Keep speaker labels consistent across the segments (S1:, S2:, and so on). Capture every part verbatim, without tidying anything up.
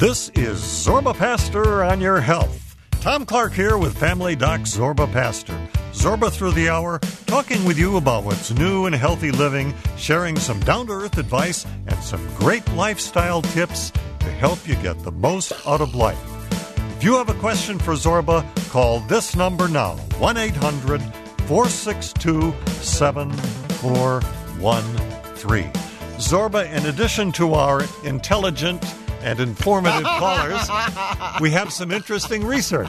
S1: This is Zorba Pastor on your health. Tom Clark here with Family Doc Zorba Pastor. Zorba through the hour, talking with you about what's new in healthy living, sharing some down-to-earth advice and some great lifestyle tips to help you get the most out of life. If you have a question for Zorba, call this number now, one eight hundred four six two seven four one three. Zorba, in addition to our intelligent and informative callers, we have some interesting research.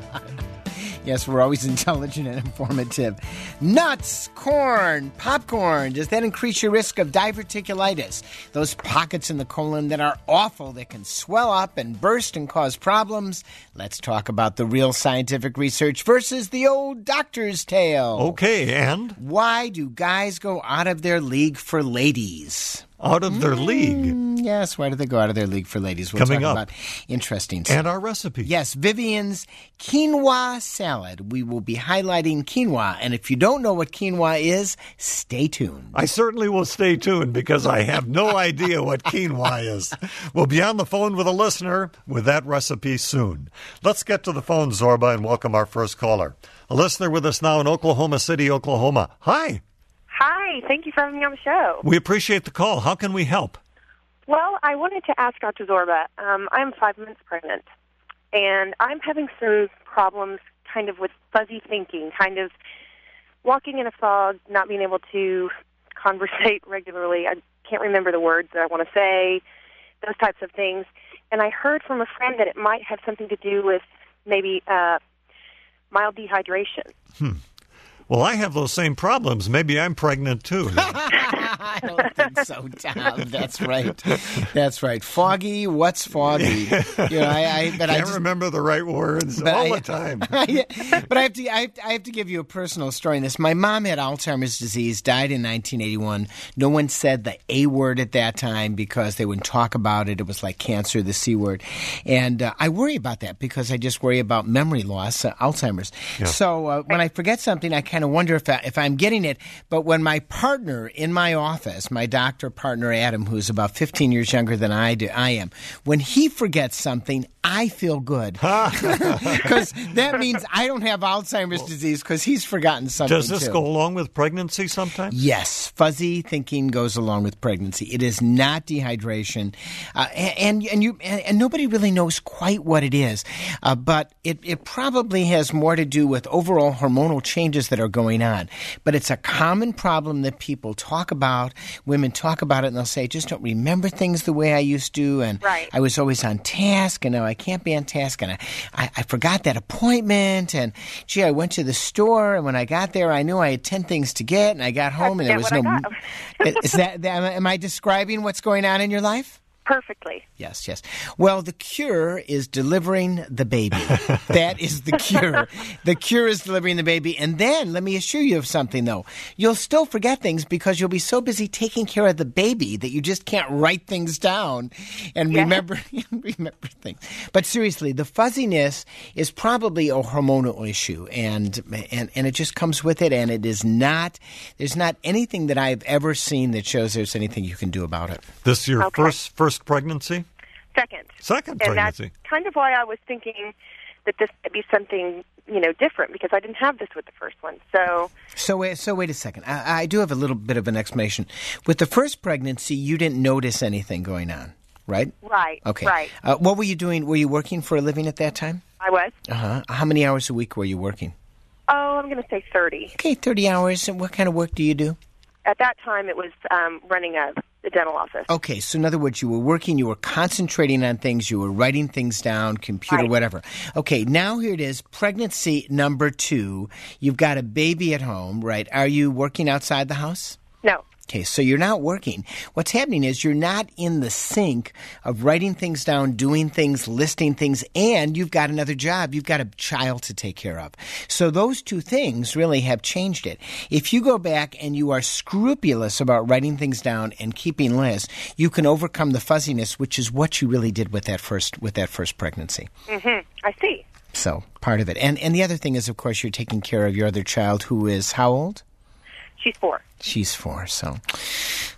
S2: Yes, we're always intelligent and informative. Nuts, corn, popcorn. Does that increase your risk of diverticulitis? Those pockets in the colon that are awful, that can swell up and burst and cause problems. Let's talk about the real scientific research versus the old doctor's tale.
S1: Okay, and?
S2: Why do guys go out of their league for ladies?
S1: Out of their
S2: mm,
S1: league?
S2: Yes, why do they go out of their league for ladies? We'll
S1: Coming
S2: talk
S1: up.
S2: about interesting stuff.
S1: And our recipe.
S2: Yes, Vivian's quinoa salad. We will be highlighting quinoa. And if you don't know what quinoa is, stay tuned.
S1: I certainly will stay tuned because I have no idea what quinoa is. We'll be on the phone with a listener with that recipe soon. Let's get to the phone, Zorba, and welcome our first caller. A listener with us now in Oklahoma City, Oklahoma. Hi.
S3: Hi, thank you for having me on the show.
S1: We appreciate the call. How can we help?
S3: Well, I wanted to ask Doctor Zorba. Um, I'm five months pregnant, and I'm having some problems kind of with fuzzy thinking, kind of walking in a fog, not being able to conversate regularly. I can't remember the words that I want to say, those types of things. And I heard from a friend that it might have something to do with maybe uh, mild dehydration.
S1: Hmm. Well, I have those same problems. Maybe I'm pregnant, too.
S2: I don't think so, Tom. That's right. That's right. Foggy, what's foggy? You know, I, I but
S1: Can't
S2: I just,
S1: remember the right words all
S2: I,
S1: the time.
S2: But I have to I have, I have to give you a personal story in this. My mom had Alzheimer's disease, died in nineteen eighty-one. No one said the A word at that time because they wouldn't talk about it. It was like cancer, the C word. And uh, I worry about that because I just worry about memory loss, uh, Alzheimer's. Yeah. So uh, when I forget something, I kind of wonder if, I, if I'm getting it. But when my partner in my office, my doctor partner Adam, who's about fifteen years younger than I do, I am, when he forgets something, I feel good because that means I don't have Alzheimer's disease because he's forgotten something.
S1: Does this
S2: too.
S1: go along with pregnancy sometimes?
S2: Yes, fuzzy thinking goes along with pregnancy. It is not dehydration, uh, and and you and, and nobody really knows quite what it is, uh, but it it probably has more to do with overall hormonal changes that are going on. But it's a common problem that people talk about. Women talk about it, and they'll say, "I just don't remember things the way I used to," and
S3: right.
S2: I was always on task, and now I can't be on task, and I, I, I forgot that appointment, and gee, I went to the store, and when I got there, I knew I had ten things to get, and I got home, and there was no. Is that, am I describing what's going on in your life?
S3: Perfectly.
S2: Yes, yes. Well, the cure is delivering the baby. That is the cure. The cure is delivering the baby. And then, let me assure you of something, though. You'll still forget things because you'll be so busy taking care of the baby that you just can't write things down and
S3: yeah.
S2: remember remember things. But seriously, the fuzziness is probably a hormonal issue, and, and, and it just comes with it, and it is not, there's not anything that I've ever seen that shows there's anything you can do about it.
S1: This is your
S3: okay.
S1: first first pregnancy?
S3: Second.
S1: Second
S3: and
S1: pregnancy.
S3: And that's kind of why I was thinking that this would be something, you know, different because I didn't have this with the first one. So
S2: So wait, so wait a second. I, I do have a little bit of an explanation. With the first pregnancy, you didn't notice anything going on, right?
S3: Right.
S2: Okay.
S3: Right.
S2: Uh, what were you doing? Were you working for a living at that time?
S3: I was.
S2: Uh-huh. How many hours a week were you working?
S3: Oh, I'm going to say thirty.
S2: Okay, thirty hours. And what kind of work do you do?
S3: At that time, it was um, running a, a dental office.
S2: Okay, so in other words, you were working, you were concentrating on things, you were writing things down, computer,
S3: right.
S2: whatever. Okay, now here it is, pregnancy number two. You've got a baby at home, right? Are you working outside the house?
S3: No.
S2: Okay, so you're not working. What's happening is you're not in the sync of writing things down, doing things, listing things, and you've got another job. You've got a child to take care of. So those two things really have changed it. If you go back and you are scrupulous about writing things down and keeping lists, you can overcome the fuzziness, which is what you really did with that first with that first pregnancy.
S3: Mm-hmm. I see.
S2: So part of it. And and the other thing is, of course, you're taking care of your other child who is how old?
S3: She's four.
S2: She's four, so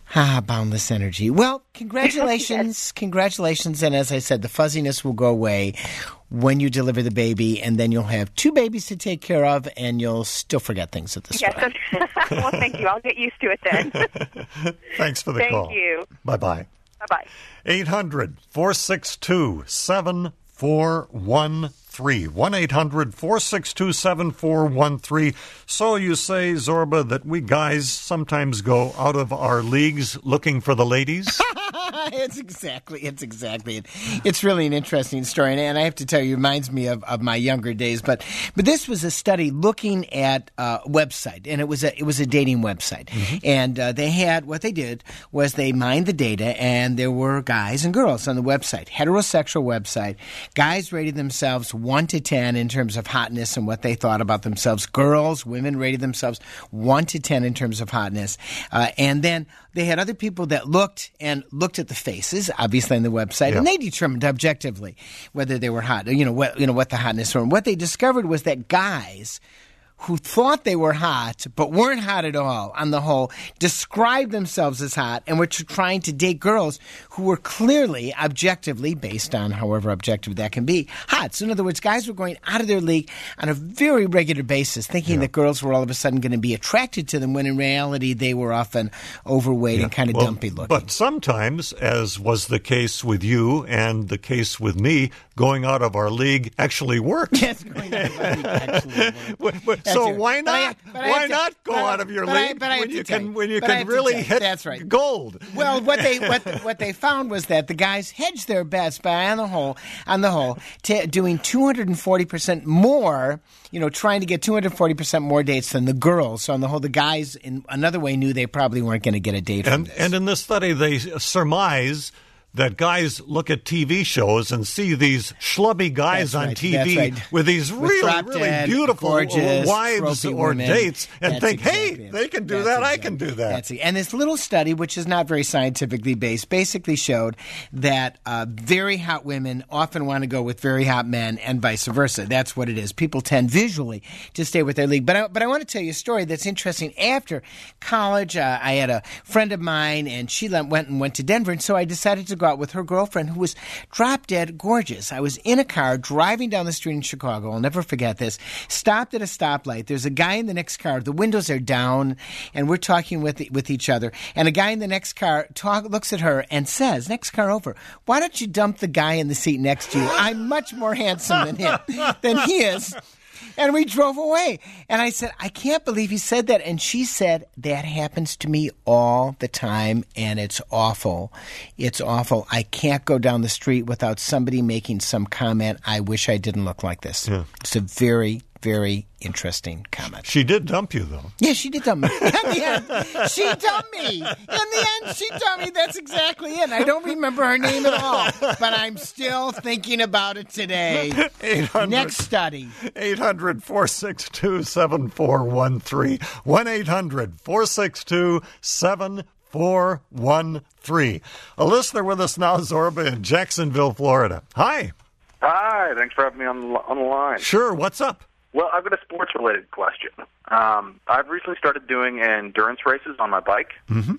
S2: Ah, boundless energy. Well, congratulations. Yes. Congratulations. And as I said, the fuzziness will go away when you deliver the baby, and then you'll have two babies to take care of, and you'll still forget things at this
S3: yes,
S2: point.
S3: Well, thank you. I'll get used to it then.
S1: Thanks for the
S3: thank
S1: call.
S3: Thank you.
S1: Bye-bye.
S3: Bye-bye.
S1: eight hundred, four six two, seven four one three. one eight hundred, four six two, seven four one three. So you say, Zorba, that we guys sometimes go out of our leagues looking for the ladies?
S2: It's exactly, it's exactly it. It's really an interesting story, and, and I have to tell you, it reminds me of, of my younger days. But but this was a study looking at a website, and it was a it was a dating website, mm-hmm. and uh, they had what they did was they mined the data, and there were guys and girls on the website, heterosexual website. Guys rated themselves one to ten in terms of hotness and what they thought about themselves. Girls, women rated themselves one to ten in terms of hotness, uh, and then they had other people that looked and looked at the faces, obviously on the website, yeah. and they determined objectively whether they were hot, you know, what you know what the hotness were. And what they discovered was that guys who thought they were hot but weren't hot at all on the whole described themselves as hot and were t- trying to date girls who were clearly, objectively, based on however objective that can be, hot. So in other words, guys were going out of their league on a very regular basis thinking yeah. that girls were all of a sudden going to be attracted to them when in reality they were often overweight yeah. and kind of
S1: well,
S2: dumpy looking.
S1: But sometimes, as was the case with you and the case with me, going out of our league actually worked.
S2: Yes, going out of our league actually worked.
S1: So why not? But I, but why to, not go out of your
S2: but
S1: league
S2: I,
S1: when you can
S2: you,
S1: when you can really hit
S2: that's right.
S1: gold?
S2: Well, what they what what they found was that the guys hedged their bets by on the whole on the whole t- doing two hundred forty percent more. You know, trying to get two hundred forty percent more dates than the girls. So on the whole, the guys in another way knew they probably weren't going to get a date from
S1: and,
S2: this.
S1: And in this study, they surmise that guys look at T V shows and see these schlubby guys
S2: that's
S1: on
S2: right,
S1: T V
S2: right.
S1: with these
S2: with
S1: really, really
S2: dead,
S1: beautiful
S2: gorgeous,
S1: wives or
S2: women.
S1: dates and
S2: that's
S1: think,
S2: exactly
S1: hey,
S2: it.
S1: they can do
S2: that's
S1: that,
S2: exactly.
S1: I can do that.
S2: That's it. And this little study, which is not very scientifically based, basically showed that uh, very hot women often want to go with very hot men and vice versa. That's what it is. People tend visually to stay with their league. But I, but I want to tell you a story that's interesting. After college, uh, I had a friend of mine, and she went and went to Denver, and so I decided to go out with her girlfriend, who was drop dead gorgeous. I was in a car driving down the street in Chicago. I'll never forget this. Stopped at a stoplight. There's a guy in the next car. The windows are down, and we're talking with with each other. And a guy in the next car talk, looks at her and says, next car over, why don't you dump the guy in the seat next to you? I'm much more handsome than him, than he is. And we drove away. And I said, I can't believe he said that. And she said, that happens to me all the time, and it's awful. It's awful. I can't go down the street without somebody making some comment, I wish I didn't look like this. Yeah. It's a very, very interesting comment.
S1: She did dump you, though.
S2: Yeah, she did dump me. In the end, she dumped me. In the end, she dumped me. That's exactly it. I don't remember her name at all, but I'm still thinking about it today.
S1: eight hundred,
S2: Next study.
S1: eight hundred, four six two, seven four one three. one eight hundred, four six two, seven four one three. A listener with us now, Zorba, in Jacksonville, Florida. Hi.
S4: Hi. Thanks for having me on the, on the line.
S1: Sure. What's up?
S4: Well, I've got a sports-related question. Um, I've recently started doing endurance races on my bike,
S1: mm-hmm.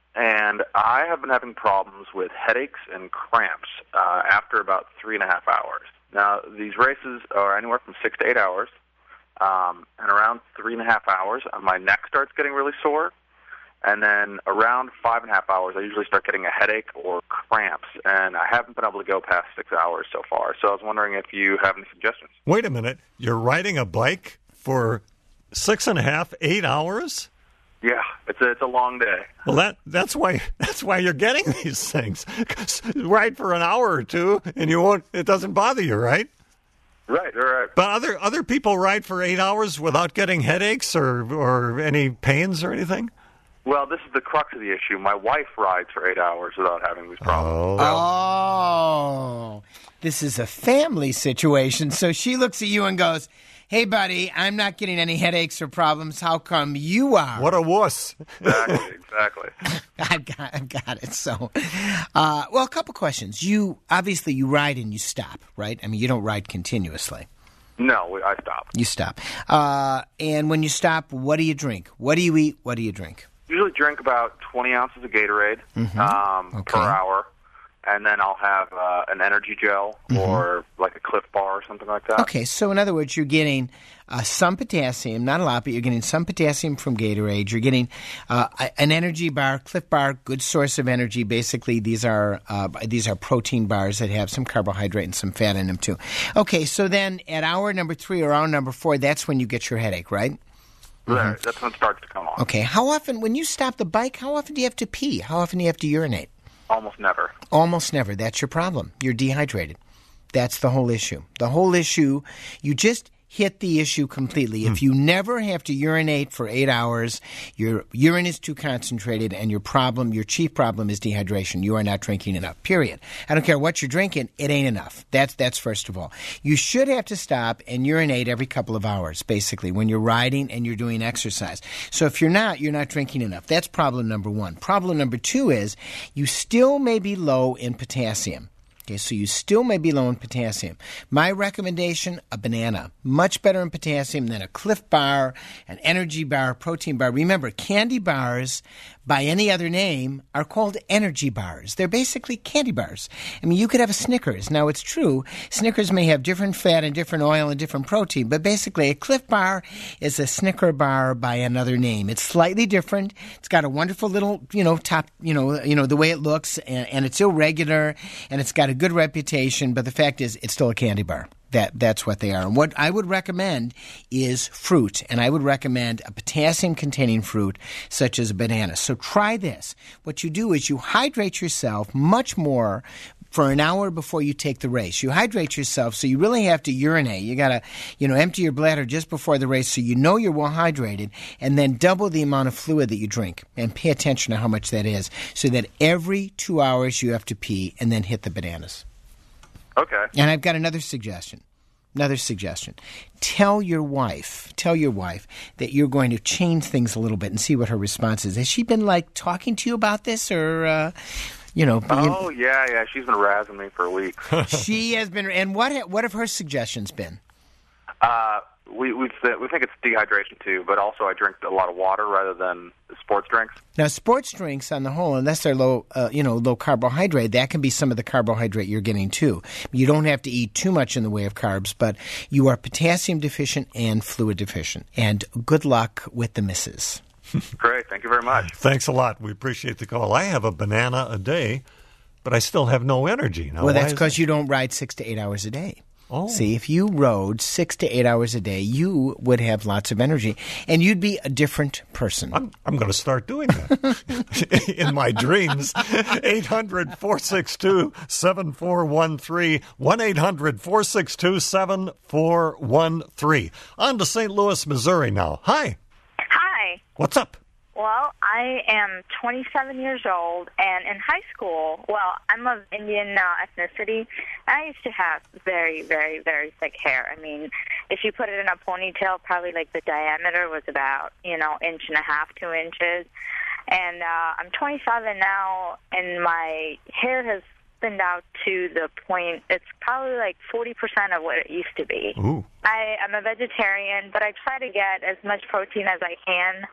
S4: and I have been having problems with headaches and cramps uh, after about three and a half hours. Now, these races are anywhere from six to eight hours, um, and around three and a half hours, my neck starts getting really sore, and then around five and a half hours, I usually start getting a headache or cramps, and I haven't been able to go past six hours so far. So I was wondering if you have any suggestions.
S1: Wait a minute. You're riding a bike for six and a half, eight hours?
S4: Yeah, it's a, it's a long day.
S1: Well, that that's why that's why you're getting these things. Ride for an hour or two, and you won't. It doesn't bother you, right?
S4: Right, right.
S1: But other other people ride for eight hours without getting headaches or or any pains or anything.
S4: Well, this is the crux of the issue. My wife rides for eight hours without having these problems.
S2: Oh. oh, this is a family situation. So she looks at you and goes, hey, buddy, I'm not getting any headaches or problems. How come you are?
S1: What a wuss.
S4: Exactly, exactly.
S2: I've got, I've got it. So, uh, well, a couple questions. You, obviously, you ride and you stop, right? I mean, you don't ride continuously.
S4: No, I stop.
S2: You stop. Uh, and when you stop, what do you drink? What do you eat? What do you drink?
S4: Usually usually drink about twenty ounces of Gatorade
S2: Mm-hmm.
S4: um,
S2: Okay.
S4: per hour, and then I'll have uh, an energy gel
S2: Mm-hmm.
S4: or like a Cliff Bar or something like that.
S2: Okay, so in other words, you're getting uh, some potassium, not a lot, but you're getting some potassium from Gatorade. You're getting uh, a- an energy bar, Cliff Bar, good source of energy. Basically, these are uh, these are protein bars that have some carbohydrate and some fat in them too. Okay, so then at hour number three or hour number four, that's when you get your headache, right?
S4: There, that's when it starts to come on.
S2: Okay, how often, when you stop the bike, how often do you have to pee? How often do you have to urinate?
S4: Almost never.
S2: Almost never. That's your problem. You're dehydrated. That's the whole issue. The whole issue, you just hit the issue completely. If you never have to urinate for eight hours, your urine is too concentrated, and your problem, your chief problem is dehydration. You are not drinking enough, period. I don't care what you're drinking, it ain't enough. That's, that's first of all. You should have to stop and urinate every couple of hours, basically, when you're riding and you're doing exercise. So if you're not, you're not drinking enough. That's problem number one. Problem number two is you still may be low in potassium. Okay, so you still may be low in potassium. My recommendation, a banana. Much better in potassium than a Cliff Bar, an energy bar, protein bar. Remember, candy bars, by any other name, are called energy bars. They're basically candy bars. I mean, you could have a Snickers. Now, it's true, Snickers may have different fat and different oil and different protein, but basically a Cliff Bar is a Snicker bar by another name. It's slightly different. It's got a wonderful little, you know, top, you know, you know the way it looks, and, and it's irregular, and it's got a good reputation, but the fact is it's still a candy bar. That That's what they are. And what I would recommend is fruit, and I would recommend a potassium-containing fruit such as a banana. So try this. What you do is you hydrate yourself much more for an hour before you take the race. You hydrate yourself, so you really have to urinate. You got to, you know, empty your bladder just before the race so you know you're well hydrated, and then double the amount of fluid that you drink, and pay attention to how much that is, so that every two hours you have to pee, and then hit the bananas.
S4: Okay.
S2: And I've got another suggestion. Another suggestion. Tell your wife, tell your wife that you're going to change things a little bit and see what her response is. Has she been, like, talking to you about this, or, uh, you know?
S4: Oh, yeah, yeah. She's been razzing me for weeks.
S2: She has been. And what ha- what have her suggestions been?
S4: Uh, we we we think it's dehydration too, but also I drink a lot of water rather than sports drinks.
S2: Now, sports drinks, on the whole, unless they're low, uh, you know, low carbohydrate, that can be some of the carbohydrate you're getting too. You don't have to eat too much in the way of carbs, but you are potassium deficient and fluid deficient. And good luck with the misses.
S4: Great, thank you very much.
S1: Thanks a lot. We appreciate the call. I have a banana a day, but I still have no energy. Now,
S2: Well,
S1: why
S2: that's
S1: is
S2: because
S1: that?
S2: you don't ride six to eight hours a day.
S1: Oh.
S2: See, if you rode six to eight hours a day, you would have lots of energy, and you'd be a different person.
S1: I'm, I'm going to start doing that in my dreams. eight hundred, four six two, seven four one three, one eight hundred, four six two, seven four one three. On to Saint Louis, Missouri now. Hi.
S5: Hi.
S1: What's up?
S5: Well, I am twenty-seven years old, and in high school, well, I'm of Indian uh, ethnicity, and I used to have very, very, very thick hair. I mean, if you put it in a ponytail, probably like the diameter was about, you know, inch and a half, two inches. And uh, I'm twenty-seven now, and my hair has thinned out to the point it's probably like forty percent of what it used to be.
S1: Ooh.
S5: I, I'm a vegetarian, but I try to get as much protein as I can.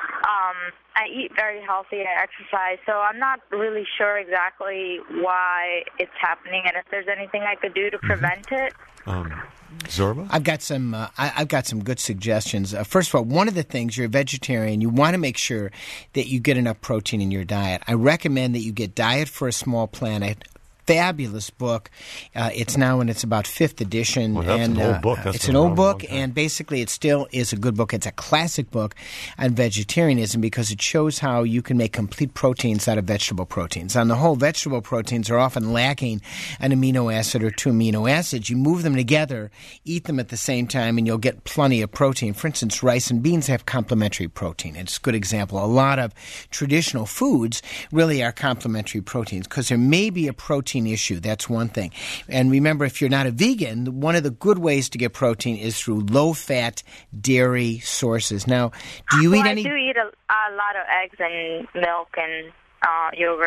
S5: Um, I eat very healthy. I exercise, so I'm not really sure exactly why it's happening and if there's anything I could do to prevent it.
S1: Um, Zorba?
S2: I've got some. Uh, I, I've got some good suggestions. Uh, first of all, one of the things, you're a vegetarian, you want to make sure that you get enough protein in your diet. I recommend that you get Diet for a Small Planet. Fabulous book. Uh, it's now in its about fifth edition.
S1: Well, that's
S2: and,
S1: an old
S2: uh,
S1: book. That's
S2: it's
S1: been
S2: an old
S1: around a long
S2: book,
S1: time.
S2: and basically it still is a good book. It's a classic book on vegetarianism because it shows how you can make complete proteins out of vegetable proteins. On the whole, vegetable proteins are often lacking an amino acid or two amino acids. You move them together, eat them at the same time, and you'll get plenty of protein. For instance, rice and beans have complementary protein. It's a good example. A lot of traditional foods really are complementary proteins because there may be a protein issue. That's one thing. And remember, if you're not a vegan, one of the good ways to get protein is through low-fat dairy sources. Now, do you
S5: well,
S2: eat any?
S5: I do eat a, a lot of eggs and milk and uh, yogurt.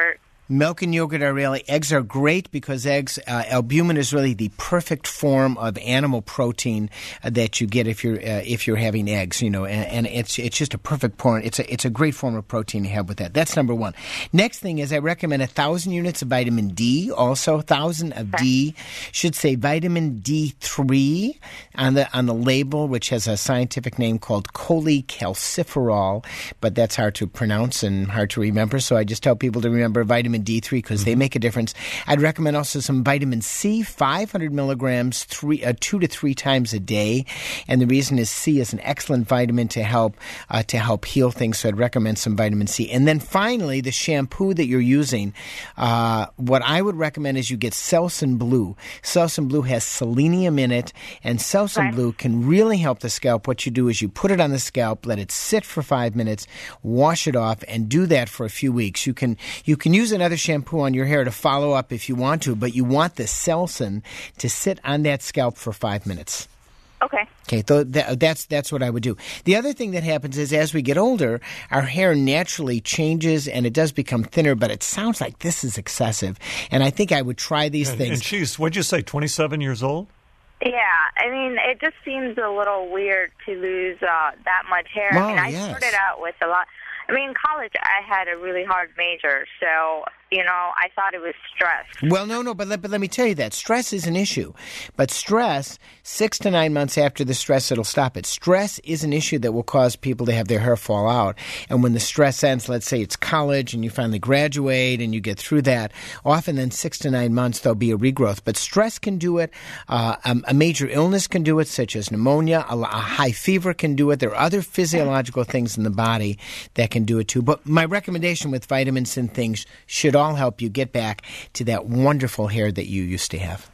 S2: Milk and yogurt are really, eggs are great because eggs, uh, albumin is really the perfect form of animal protein uh, that you get if you're uh, if you're having eggs, you know, and, and it's it's just a perfect form. It's a it's a great form of protein to have with that. That's number one. Next thing is I recommend a thousand units of vitamin D. Also, thousand of D. Should say vitamin D three on the on the label, which has a scientific name called cholecalciferol, but that's hard to pronounce and hard to remember. So I just tell people to remember vitamin D three because mm-hmm. they make a difference. I'd recommend also some vitamin C, five hundred milligrams, three, uh, two to three times a day. And the reason is C is an excellent vitamin to help uh, to help heal things. So I'd recommend some vitamin C. And then finally, the shampoo that you're using, uh, what I would recommend is you get Selsun Blue. Selsun Blue has selenium in it, and Selsun
S5: right.
S2: Blue can really help the scalp. What you do is you put it on the scalp, let it sit for five minutes, wash it off, and do that for a few weeks. You can you can use another shampoo on your hair to follow up if you want to, but you want the Selsun to sit on that scalp for five minutes.
S5: Okay.
S2: Okay, so that, that's that's what I would do. The other thing that happens is as we get older, our hair naturally changes and it does become thinner, but it sounds like this is excessive. And I think I would try these
S1: and,
S2: things.
S1: And she's, what'd you say, twenty-seven years old?
S5: Yeah, I mean, it just seems a little weird to lose uh, that much hair.
S2: Oh,
S5: I mean, I
S2: yes.
S5: started out with a lot. I mean, in college, I had a really hard major, so, you know, I thought it was stress.
S2: Well, no, no, but let, but let me tell you that. Stress is an issue. But stress, six to nine months after the stress, it'll stop it. Stress is an issue that will cause people to have their hair fall out. And when the stress ends, let's say it's college and you finally graduate and you get through that, often then six to nine months there'll be a regrowth. But stress can do it. Uh, a, a major illness can do it, such as pneumonia. A, a high fever can do it. There are other physiological things in the body that can do it too. But my recommendation with vitamins and things should all help you get back to that wonderful hair that you used to have.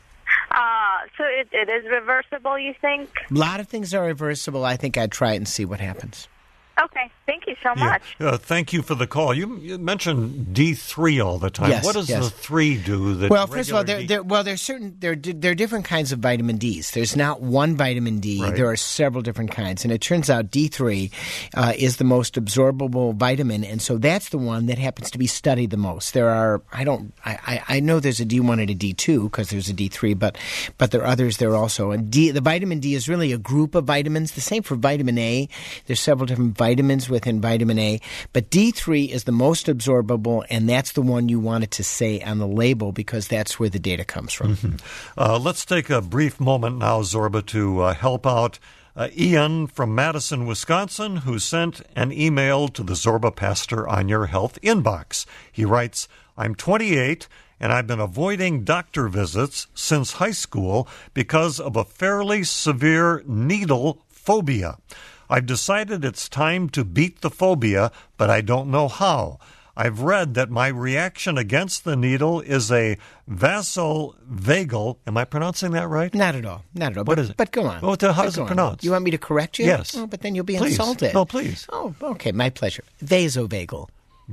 S5: Uh, so it, it is reversible, you think?
S2: A lot of things are reversible. I think I'd try it and see what happens.
S5: Okay, thank you so
S1: Yeah.
S5: much.
S1: Uh, thank you for the call. You, you mentioned D three all the time.
S2: Yes,
S1: what does
S2: yes.
S1: the three do? That
S2: Well, first of all,
S1: regular
S2: there,
S1: D-
S2: there, well, there's certain there there are different kinds of vitamin Ds. There's not one vitamin D.
S1: Right.
S2: There are several different kinds, and it turns out D three uh, is the most absorbable vitamin, and so that's the one that happens to be studied the most. There are I don't I, I, I know there's a D one and a D two because there's a D three, but but there are others there also. And D the vitamin D is really a group of vitamins. The same for vitamin A. There's several different vitamins within vitamin A, but D three is the most absorbable, and that's the one you wanted to say on the label because that's where the data comes from.
S1: Mm-hmm. Uh, let's take a brief moment now, Zorba, to uh, help out uh, Ian from Madison, Wisconsin, who sent an email to the Zorba Pastor on Your Health inbox. He writes, I'm twenty-eight, and I've been avoiding doctor visits since high school because of a fairly severe needle phobia. I've decided it's time to beat the phobia, but I don't know how. I've read that my reaction against the needle is a vasovagal. Am I pronouncing that right?
S2: Not at all. Not at all.
S1: What
S2: but,
S1: is it?
S2: But go on.
S1: Well, how
S2: But
S1: is
S2: go
S1: it
S2: on.
S1: pronounced?
S2: You want me to correct you?
S1: Yes.
S2: Oh, but then you'll be
S1: Please.
S2: insulted.
S1: No, please.
S2: Oh, okay. My pleasure. Vasovagal.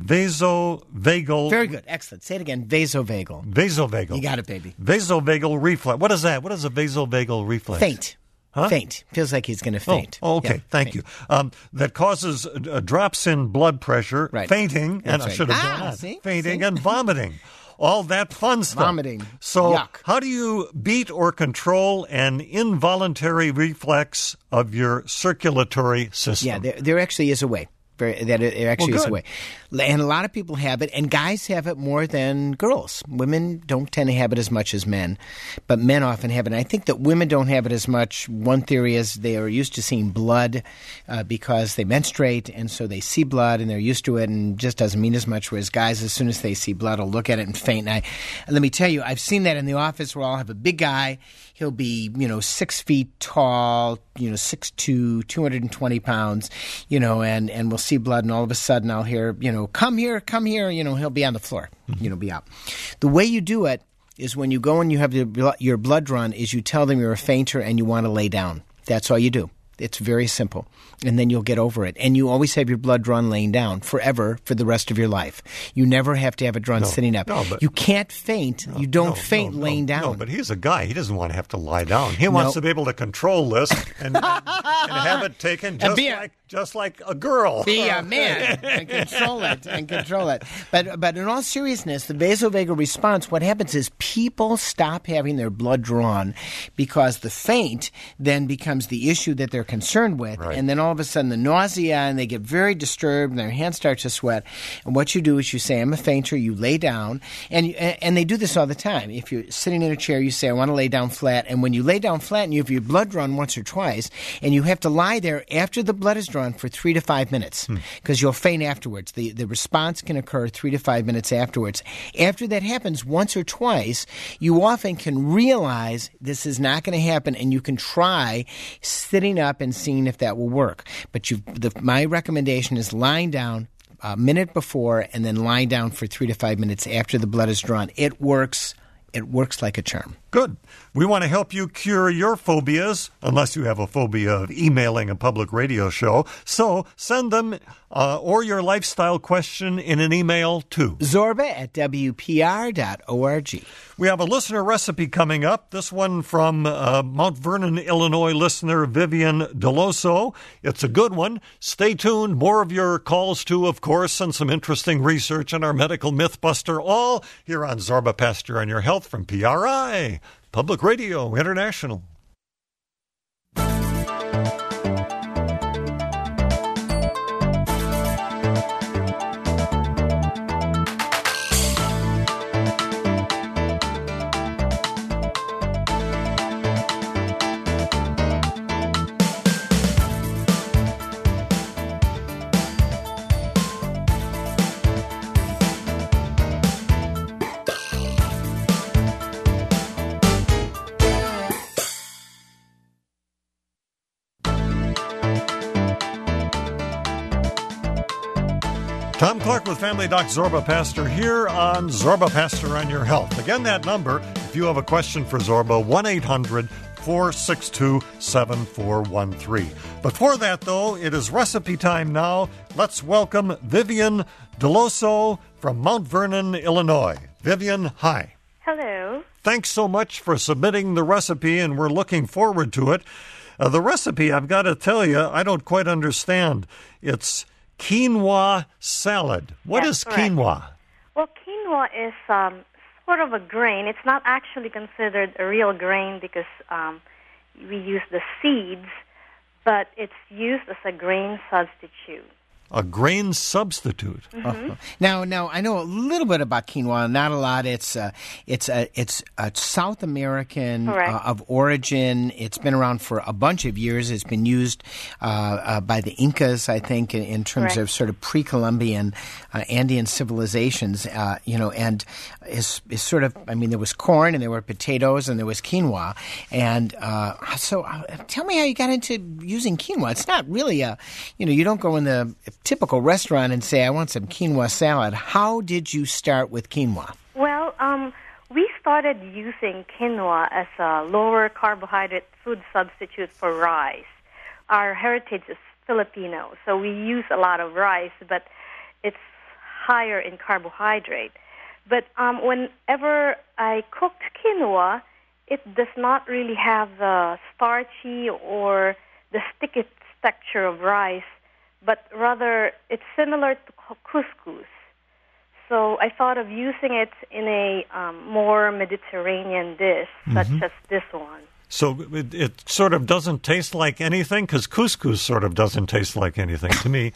S1: Vasovagal.
S2: Very good. Excellent. Say it again. Vasovagal.
S1: Vasovagal.
S2: You got it, baby.
S1: Vasovagal reflex. What is that? What is a vasovagal reflex?
S2: Faint.
S1: Huh?
S2: Faint. Feels like he's going to faint.
S1: Oh, okay.
S2: Yeah,
S1: Thank
S2: faint.
S1: you. Um, that causes uh, drops in blood pressure,
S2: Right.
S1: fainting,
S2: That's
S1: and I
S2: right.
S1: should have
S2: Ah,
S1: gone on.
S2: see?
S1: Fainting
S2: See?
S1: and vomiting. All that fun stuff.
S2: Vomiting.
S1: So
S2: Yuck.
S1: how do you beat or control an involuntary reflex of your circulatory system?
S2: Yeah, there, there actually is a way. Very, that it actually
S1: Well,
S2: is a
S1: good.
S2: way. And a lot of people have it, and guys have it more than girls. Women don't tend to have it as much as men, but men often have it. And I think that women don't have it as much. One theory is they are used to seeing blood uh, because they menstruate, and so they see blood, and they're used to it, and it just doesn't mean as much, whereas guys, as soon as they see blood, will look at it and faint. And, I, and let me tell you, I've seen that in the office where I'll have a big guy. He'll be, you know, six feet tall, you know, six two, two hundred twenty pounds, you know, and, and we'll see blood, and all of a sudden I'll hear, you know, come here, come here, you know, he'll be on the floor, you know, be out. The way you do it is when you go and you have your, your blood drawn is you tell them you're a fainter and you want to lay down. That's all you do. It's very simple. And then you'll get over it. And you always have your blood drawn laying down forever for the rest of your life. You never have to have it drawn
S1: No,
S2: sitting up.
S1: no, but-
S2: you can't faint.
S1: No,
S2: you don't
S1: no,
S2: faint
S1: no,
S2: laying
S1: no,
S2: down.
S1: No, but he's a guy. He doesn't want to have to lie down. He wants
S2: No.
S1: to be able to control this and, and, and have it taken just
S2: be a-
S1: like just like a girl.
S2: Be a man and control it and control it. But but in all seriousness, the vasovagal response, what happens is people stop having their blood drawn because the faint then becomes the issue that they're concerned with.
S1: Right.
S2: And then all of a sudden the nausea, and they get very disturbed and their hands start to sweat. And what you do is you say, I'm a fainter, you lay down. And, you, and they do this all the time. If you're sitting in a chair, you say, I want to lay down flat. And when you lay down flat and you have your blood drawn once or twice, and you have to lie there after the blood is drawn for three to five minutes because hmm. you'll faint afterwards. The, the response can occur three to five minutes afterwards. After that happens once or twice, you often can realize this is not going to happen, and you can try sitting up and seeing if that will work. But you, the, my recommendation is lying down a minute before and then lying down for three to five minutes after the blood is drawn. It works. It works like a charm.
S1: Good. We want to help you cure your phobias, unless you have a phobia of emailing a public radio show. So send them uh, or your lifestyle question in an email to
S2: Zorba at W P R dot org.
S1: We have a listener recipe coming up. This one from uh, Mount Vernon, Illinois listener Vivian Deloso. It's a good one. Stay tuned. More of your calls too, of course, and some interesting research on our medical mythbuster, all here on Zorba Pastor on Your Health from P R I, Public Radio International. Tom Clark with Family Doc Zorba Pastor here on Zorba Pastor on Your Health. Again, that number, if you have a question for Zorba, one eight hundred four six two seven four one three. Before that, though, it is recipe time now. Let's welcome Vivian Deloso from Mount Vernon, Illinois. Vivian, hi.
S6: Hello.
S1: Thanks so much for submitting the recipe, and we're looking forward to it. Uh, the recipe, I've got to tell you, I don't quite understand. It's quinoa salad. What
S6: That's
S1: is
S6: correct.
S1: quinoa?
S6: Well, quinoa is um, sort of a grain. It's not actually considered a real grain because um, we use the seeds, but it's used as a grain substitute.
S1: A grain substitute.
S6: Mm-hmm.
S2: Uh-huh. Now, now I know a little bit about quinoa, not a lot. It's uh, it's a it's a South American uh, of origin. It's been around for a bunch of years. It's been used uh, uh, by the Incas, I think, in, in terms
S6: Correct.
S2: of sort of pre-Columbian uh, Andean civilizations. Uh, you know, and is is sort of. I mean, there was corn and there were potatoes and there was quinoa. And uh, so, uh, tell me how you got into using quinoa. It's not really a. You know, you don't go in the typical restaurant and say, I want some quinoa salad. How did you start with quinoa?
S6: Well, um, we started using quinoa as a lower carbohydrate food substitute for rice. Our heritage is Filipino, so we use a lot of rice, but it's higher in carbohydrate. But um, whenever I cooked quinoa, it does not really have the starchy or the sticky texture of rice, but rather it's similar to couscous. So I thought of using it in a um, more Mediterranean dish, mm-hmm. such as this one.
S1: So it, it sort of doesn't taste like anything? Because couscous sort of doesn't taste like anything to me.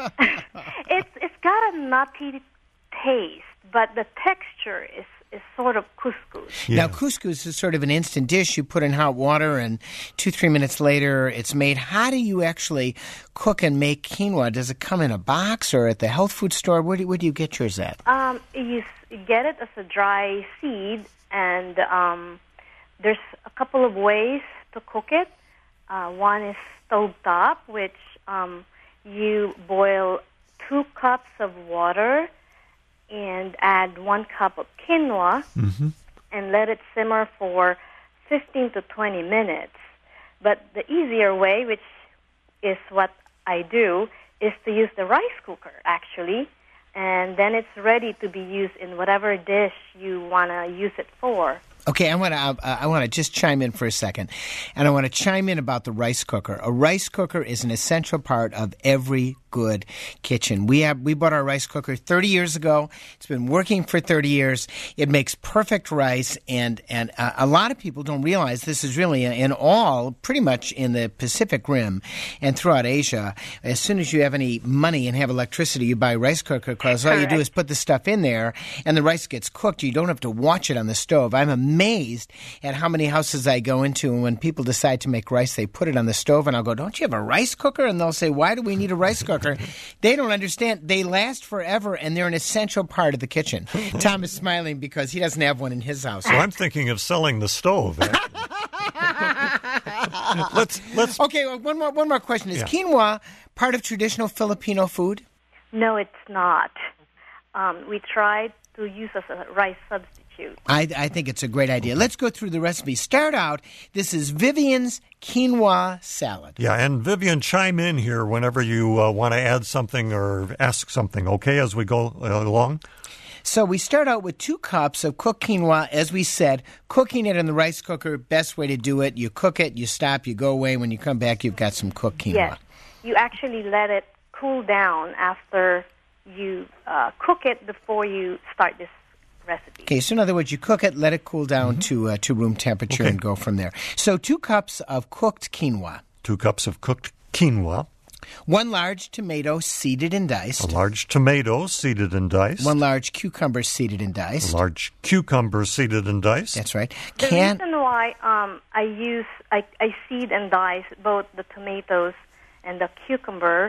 S6: it's It's got a nutty taste, but the texture is is sort of couscous.
S2: Yeah. Now, couscous is sort of an instant dish. You put in hot water, and two, three minutes later, it's made. How do you actually cook and make quinoa? Does it come in a box or at the health food store? Where do, where do you get yours at?
S6: Um, you get it as a dry seed, and um, there's a couple of ways to cook it. Uh, one is stovetop, which um, you boil two cups of water and add one cup of quinoa mm-hmm. and let it simmer for fifteen to twenty minutes. But the easier way, which is what I do, is to use the rice cooker, actually, and then it's ready to be used in whatever dish you want to use it for.
S2: Okay, I want to uh, I want to just chime in for a second, and I want to chime in about the rice cooker. A rice cooker is an essential part of every good kitchen. We have we bought our rice cooker thirty years ago. It's been working for thirty years. It makes perfect rice, and and uh, a lot of people don't realize this is really in all pretty much in the Pacific Rim and throughout Asia. As soon as you have any money and have electricity, you buy a rice cooker because all you do is put the stuff in there, and the rice gets cooked. You don't have to watch it on the stove. I'm amazed at how many houses I go into, and when people decide to make rice, they put it on the stove, and I'll go, "Don't you have a rice cooker?" And they'll say, "Why do we need a rice cooker?" They don't understand. They last forever, and they're an essential part of the kitchen. Tom is smiling because he doesn't have one in his house.
S1: So I'm thinking of selling the stove. let's let's.
S2: Okay, well, one more one more question: is
S1: Yeah.
S2: quinoa part of traditional Filipino food?
S6: No, it's not. Um, we tried to use as a rice substitute.
S2: I, I think it's a great idea. Let's go through the recipe. Start out. This is Vivian's quinoa salad.
S1: Yeah, and Vivian, chime in here whenever you uh, want to add something or ask something, okay, as we go uh, along?
S2: So we start out with two cups of cooked quinoa. As we said, cooking it in the rice cooker, best way to do it. You cook it, you stop, you go away. When you come back, you've got some cooked quinoa.
S6: Yes, you actually let it cool down after you uh, cook it before you start this recipe.
S2: Okay, so in other words, you cook it, let it cool down mm-hmm. to uh, to room temperature,
S1: okay.
S2: and go from there. So two cups of cooked quinoa.
S1: Two cups of cooked quinoa.
S2: One large tomato seeded and diced.
S1: A large tomato seeded and diced.
S2: One large cucumber seeded and diced.
S1: A large cucumber seeded and diced.
S2: That's right.
S6: The
S2: Can-
S6: reason why um, I use I, I seed and dice both the tomatoes and the cucumber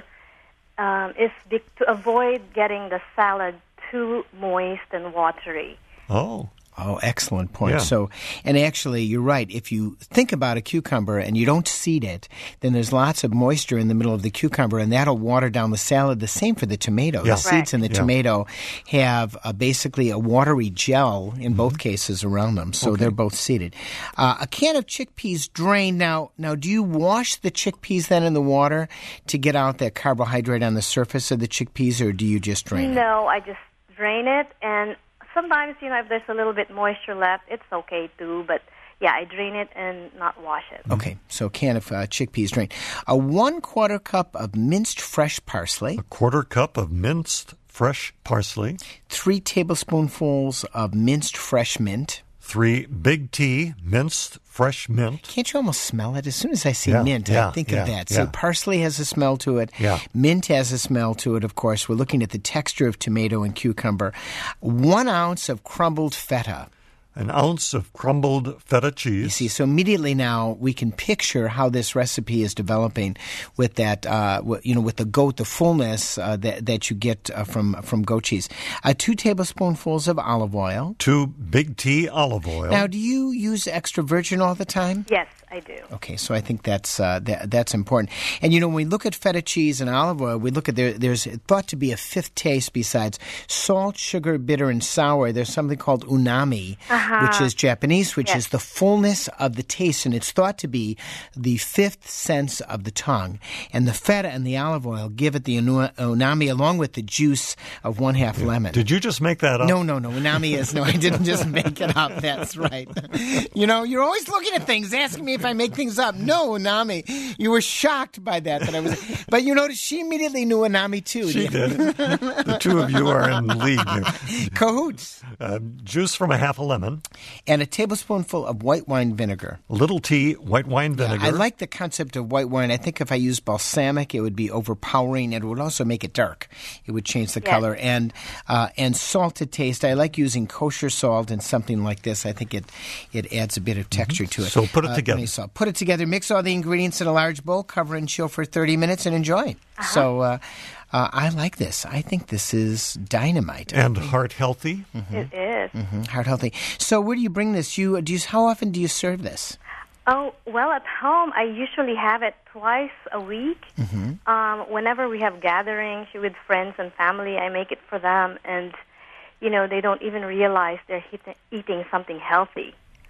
S6: um, is be- to avoid getting the salad too moist and watery.
S1: Oh.
S2: Oh, excellent point.
S1: Yeah.
S2: So, and actually, you're right. If you think about a cucumber and you don't seed it, then there's lots of moisture in the middle of the cucumber, and that'll water down the salad. The same for the tomato.
S1: Yeah.
S2: The seeds in the
S1: yeah.
S2: tomato have uh, basically a watery gel in both
S1: Mm-hmm.
S2: cases around them, so
S1: okay.
S2: they're both seeded. Uh, a can of chickpeas drained. Now, now, do you wash the chickpeas then in the water to get out that carbohydrate on the surface of the chickpeas, or do you just drain it?
S6: No, I just drain it, and sometimes, you know, if there's a little bit moisture left, it's okay too. But yeah, I drain it and not wash it.
S2: Okay, so a can of uh, chickpeas drained. A one quarter cup of minced fresh parsley.
S1: A quarter cup of minced fresh parsley.
S2: Three tablespoonfuls of minced fresh mint.
S1: Three big tea minced fresh mint.
S2: Can't you almost smell it? As soon as I see
S1: Yeah,
S2: mint,
S1: yeah,
S2: I think
S1: yeah,
S2: of that.
S1: yeah.
S2: So parsley has a smell to it.
S1: Yeah.
S2: Mint has a smell to it, of course. We're looking at the texture of tomato and cucumber. One ounce of crumbled feta.
S1: An ounce of crumbled feta cheese.
S2: You see, so immediately now we can picture how this recipe is developing with that, uh, w- you know, with the goat, the fullness uh, that that you get uh, from from goat cheese. Uh, two tablespoonfuls of olive oil.
S1: Two big tea olive oil.
S2: Now, do you use extra virgin all the time?
S6: Yes, I do.
S2: Okay, so I think that's uh, that, that's important. And you know, when we look at feta cheese and olive oil, we look at there. There's thought to be a fifth taste besides salt, sugar, bitter, and sour. There's something called unami, uh-huh. which is Japanese, which
S6: yes.
S2: is the fullness of the taste, and it's thought to be the fifth sense of the tongue. And the feta and the olive oil give it the unu- unami, along with the juice of one half
S1: Yeah.
S2: lemon.
S1: Did you just make that up?
S2: No, no, no. Unami is no. I didn't just make it up. That's right. You know, you're always looking at things, asking me if I make things up. No, Unami. You were shocked by that. That I was, but you notice she immediately knew Unami too.
S1: She did. The two of you are in league here.
S2: Cahoots.
S1: Uh, juice from a half a lemon.
S2: And a tablespoonful of white wine vinegar.
S1: A little tea white wine vinegar.
S2: Yeah, I like the concept of white wine. I think if I used balsamic, it would be overpowering, and it would also make it dark. It would change the
S6: yes.
S2: color. And uh, and salt to taste. I like using kosher salt in something like this. I think it it adds a bit of texture
S1: Mm-hmm.
S2: to it.
S1: So put it
S2: uh,
S1: together.
S2: Salt. Put it together. Mix all the ingredients in a large bowl. Cover and chill for thirty minutes, and enjoy.
S6: Uh-huh.
S2: So uh, uh, I like this. I think this is dynamite.
S1: And heart healthy.
S2: Mm-hmm.
S6: It is.
S2: Mm-hmm. Heart healthy. So where do you bring this? You do you, how often do you serve this?
S6: Oh, well, at home, I usually have it twice a week.
S2: Mm-hmm.
S6: Um, whenever we have gatherings with friends and family, I make it for them, and, you know, they don't even realize they're hit- eating something healthy.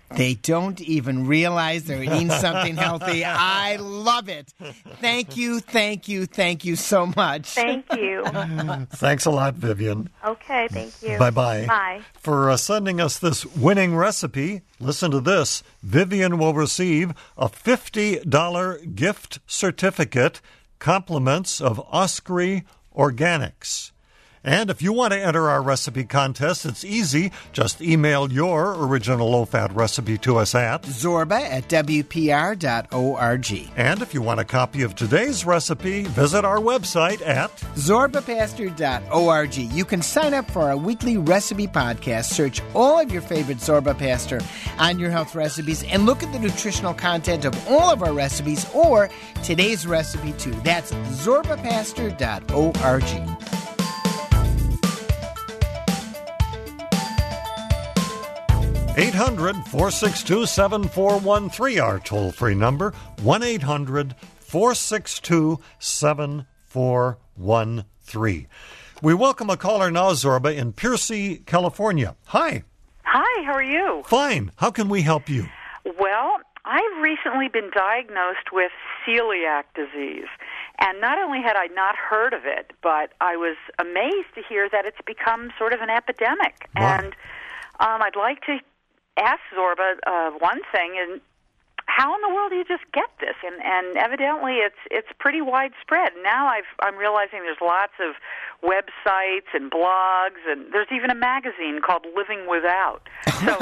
S2: They don't even realize they're eating something healthy. I love it. Thank you, thank you, thank you so much.
S6: Thank you.
S1: Thanks a lot, Vivian.
S6: Okay, thank you.
S1: Bye-bye.
S6: Bye.
S1: For uh, sending us this winning recipe, listen to this. Vivian will receive a fifty dollars gift certificate, compliments of Osprey Organics. And if you want to enter our recipe contest, it's easy. Just email your original low-fat recipe to us at
S2: Zorba at W P R dot org.
S1: And if you want a copy of today's recipe, visit our website at
S2: Zorba Pastor dot org. You can sign up for our weekly recipe podcast, search all of your favorite Zorba Pastor on your health recipes, and look at the nutritional content of all of our recipes or today's recipe too. That's Zorba Pastor dot org.
S1: eight hundred, four six two, seven four one three, our toll-free number, one eight hundred, four six two, seven four one three. We welcome a caller now, Zorba, in Piercy, California. Hi.
S7: Hi, how are you?
S1: Fine. How can we help you?
S7: Well, I've recently been diagnosed with celiac disease. And not only had I not heard of it, but I was amazed to hear that it's become sort of an epidemic.
S1: Wow.
S7: And um, I'd like to ask Zorba uh, one thing, and how in the world do you just get this? And, and evidently, it's it's pretty widespread. Now I've, I'm realizing there's lots of websites and blogs, and there's even a magazine called Living Without. So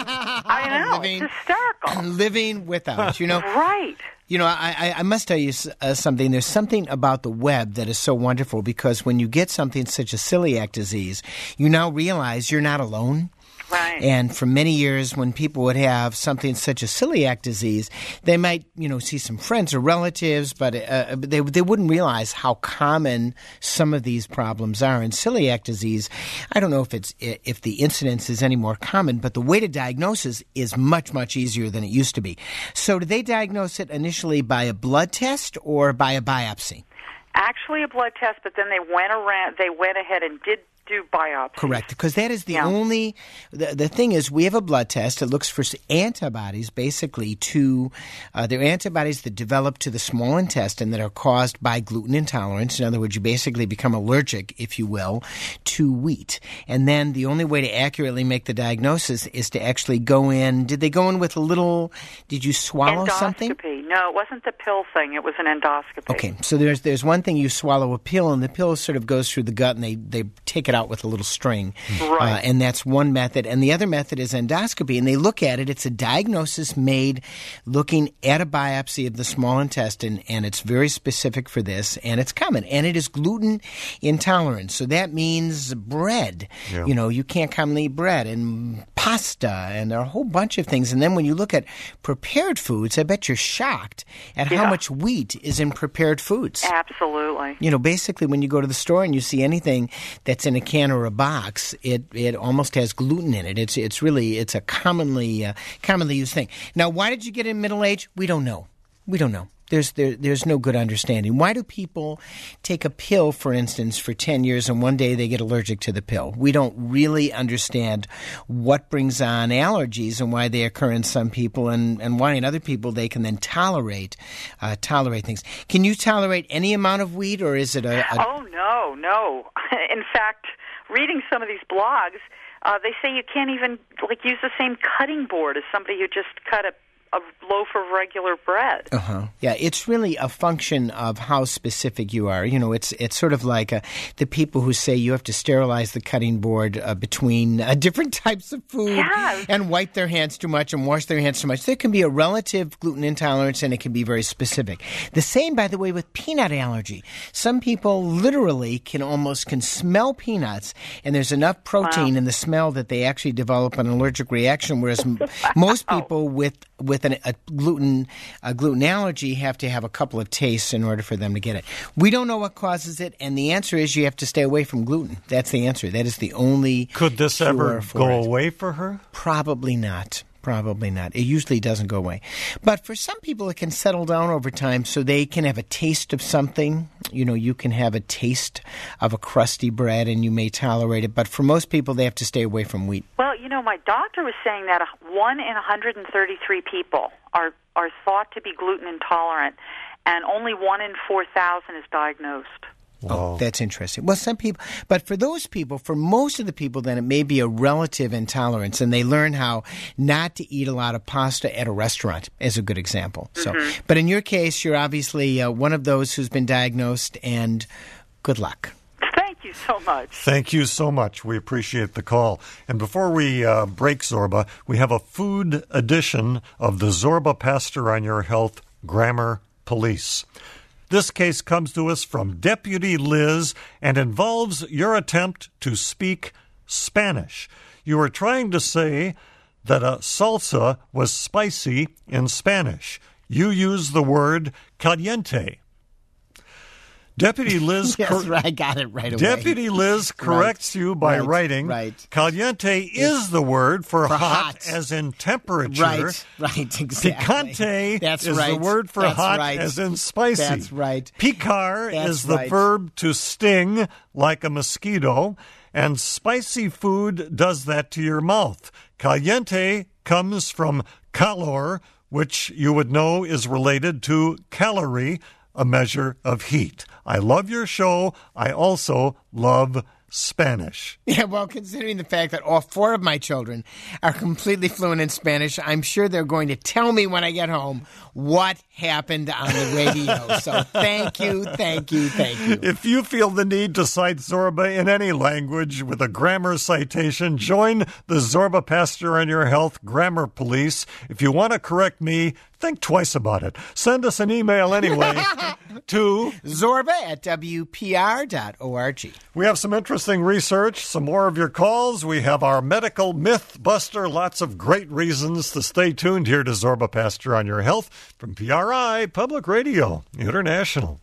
S7: I know,
S2: Living,
S7: it's hysterical.
S2: Living Without, you know.
S7: Right.
S2: You know, I, I must tell you uh, something. There's something about the web that is so wonderful, because when you get something such as celiac disease, you now realize you're not alone.
S7: Right.
S2: And for many years, when people would have something such as celiac disease, they might, you know, see some friends or relatives, but uh, they they wouldn't realize how common some of these problems are. And celiac disease, I don't know if it's if the incidence is any more common, but the way to diagnose it is much much easier than it used to be. So, did they diagnose it initially by a blood test or by a biopsy?
S7: Actually, a blood test, but then they went around. They went ahead and did do biopsy.
S2: Correct, because that is the
S7: yeah.
S2: only. The, the thing is, we have a blood test that looks for antibodies, basically to. Uh, they're antibodies that develop to the small intestine that are caused by gluten intolerance. In other words, you basically become allergic, if you will, to wheat. And then the only way to accurately make the diagnosis is to actually go in. Did they go in with a little? Did you swallow
S7: endoscopy.
S2: something?
S7: No, it wasn't the pill thing. It was an endoscopy.
S2: Okay, so there's there's one thing, you swallow a pill, and the pill sort of goes through the gut, and they, they take it out with a little string.
S7: Right.
S2: Uh, and that's one method. And the other method is endoscopy, and they look at it. It's a diagnosis made looking at a biopsy of the small intestine, and it's very specific for this, and it's common. And it is gluten intolerant. So that means bread.
S1: Yeah.
S2: You know, you can't commonly eat bread, and pasta, and there are a whole bunch of things. And then when you look at prepared foods, I bet you're shocked at
S7: yeah.
S2: how much wheat is in prepared foods.
S7: Absolutely.
S2: You know, basically, when you go to the store and you see anything that's in a can or a box, it, it almost has gluten in it. It's it's really it's a commonly uh, commonly used thing. Now, why did you get in middle age? We don't know. We don't know. There's there, there's no good understanding. Why do people take a pill, for instance, for ten years and one day they get allergic to the pill? We don't really understand what brings on allergies and why they occur in some people, and, and why in other people they can then tolerate uh, tolerate things. Can you tolerate any amount of wheat, or is it a... a
S7: oh, no, no. In fact, reading some of these blogs, uh, they say you can't even like use the same cutting board as somebody who just cut a a loaf of regular bread.
S2: Uh-huh. Yeah, it's really a function of how specific you are. You know, it's it's sort of like uh, the people who say you have to sterilize the cutting board uh, between uh, different types of food
S7: Yes.
S2: and wipe their hands too much and wash their hands too much. There can be a relative gluten intolerance, and it can be very specific. The same, by the way, with peanut allergy. Some people literally can almost can smell peanuts, and there's enough protein
S7: Wow.
S2: in the smell that they actually develop an allergic reaction, whereas m- most people with with an, a gluten a gluten allergy have to have a couple of tastes in order for them to get it. We don't know what causes it, and the answer is you have to stay away from gluten. That's the answer. That is the only
S1: Could this
S2: cure
S1: ever
S2: for
S1: go
S2: it.
S1: away for her?
S2: Probably not. Probably not. It usually doesn't go away. But for some people, it can settle down over time so they can have a taste of something. You know, you can have a taste of a crusty bread and you may tolerate it. But for most people, they have to stay away from wheat.
S7: Well, you know, my doctor was saying that one in one hundred thirty-three people are, are thought to be gluten intolerant, and only one in four thousand is diagnosed.
S2: Oh, that's interesting. Well, some people, but for those people, for most of the people, then it may be a relative intolerance, and they learn how not to eat a lot of pasta at a restaurant, as a good example.
S7: Mm-hmm.
S2: So, but in your case, you're obviously uh, one of those who's been diagnosed, and good luck.
S7: Thank you so much.
S1: Thank you so much. We appreciate the call. And before we uh, break, Zorba, we have a food edition of the Zorba Pastor on Your Health Grammar Police. This case comes to us from Deputy Liz and involves your attempt to speak Spanish. You are trying to say that a salsa was spicy in Spanish. You use the word caliente. Deputy Liz...
S2: yes,
S1: cor-
S2: right, I got it right away.
S1: Deputy Liz corrects
S2: right,
S1: you by
S2: right,
S1: writing,
S2: right.
S1: Caliente is the word for,
S2: for
S1: hot,
S2: hot,
S1: as in temperature.
S2: Right, right, exactly.
S1: Picante
S2: That's
S1: is
S2: right.
S1: the word for
S2: That's
S1: hot,
S2: right.
S1: as in spicy.
S2: That's right.
S1: Picar
S2: That's
S1: is the
S2: right.
S1: verb to sting like a mosquito, and spicy food does that to your mouth. Caliente comes from calor, which you would know is related to calorie, a measure of heat. I love your show. I also love Spanish.
S2: Yeah, well, considering the fact that all four of my children are completely fluent in Spanish, I'm sure they're going to tell me when I get home what happened on the radio. So thank you, thank you, thank you.
S1: If you feel the need to cite Zorba in any language with a grammar citation, join the Zorba Pastor on Your Health Grammar Police. If you want to correct me, think twice about it. Send us an email anyway to
S2: Zorba at W P R dot org.
S1: We have some interesting research, some more of your calls. We have our medical myth buster. Lots of great reasons to stay tuned here to Zorba Pastor on Your Health from P R I Public Radio International.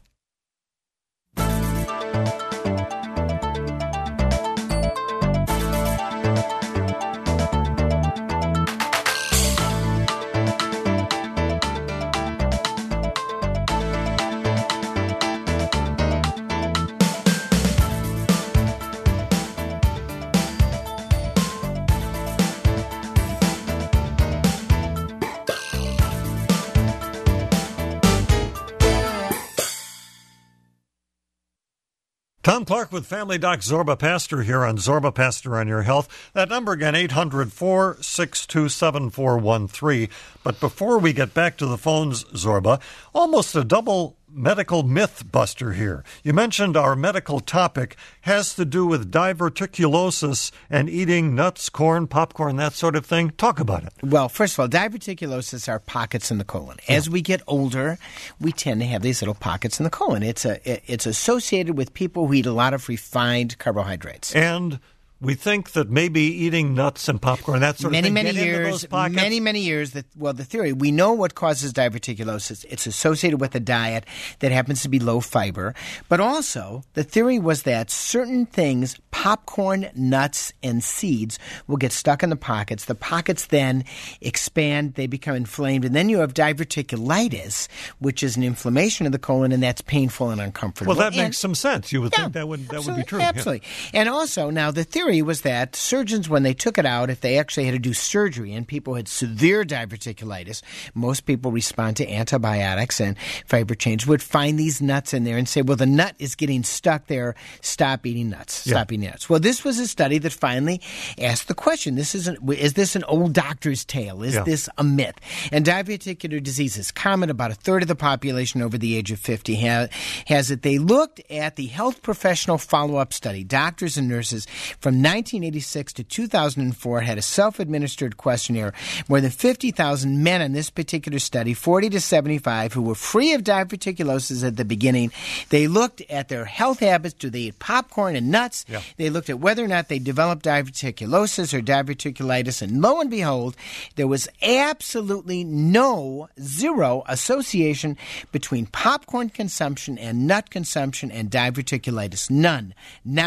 S1: Tom Clark with Family Doc Zorba Pastor here on Zorba Pastor on Your Health. That number again, eight hundred, four six two, seven four one three. But before we get back to the phones, Zorba, almost a double medical myth buster here. You mentioned our medical topic has to do with diverticulosis and eating nuts, corn, popcorn, that sort of thing. Talk about it.
S2: Well, first of all, diverticulosis are pockets in the colon. As yeah. we get older, we tend to have these little pockets in the colon. It's a it's associated with people who eat a lot of refined carbohydrates.
S1: And we think that maybe eating nuts and popcorn, that sort
S2: many,
S1: of thing,
S2: many
S1: get
S2: years,
S1: into those pockets.
S2: Many, many years. That, well, the theory, we know what causes diverticulosis. It's associated with a diet that happens to be low fiber. But also, the theory was that certain things, popcorn, nuts, and seeds, will get stuck in the pockets. The pockets then expand, they become inflamed, and then you have diverticulitis, which is an inflammation of the colon, and that's painful and uncomfortable.
S1: Well, that
S2: and,
S1: makes some sense. You would
S2: yeah,
S1: think that would that would be true.
S2: Absolutely. Yeah. And also, now, the theory was that surgeons, when they took it out, if they actually had to do surgery and people had severe diverticulitis, most people respond to antibiotics and fiber change, would find these nuts in there and say, well, the nut is getting stuck there. Stop eating nuts. Stop yeah. eating nuts. Well, this was a study that finally asked the question, this is, an, is this an old doctor's tale? Is yeah. this a myth? And diverticular disease is common. About a third of the population over the age of fifty ha- has it. They looked at the health professional follow-up study. Doctors and nurses from nineteen eighty-six to two thousand four had a self-administered questionnaire. More than fifty thousand men in this particular study, forty to seventy-five, who were free of diverticulosis at the beginning. They looked at their health habits. Do they eat popcorn and nuts? Yeah. They looked at whether or not they developed diverticulosis or diverticulitis. And lo and behold, there was absolutely no, zero association between popcorn consumption and nut consumption and diverticulitis. None. Nada.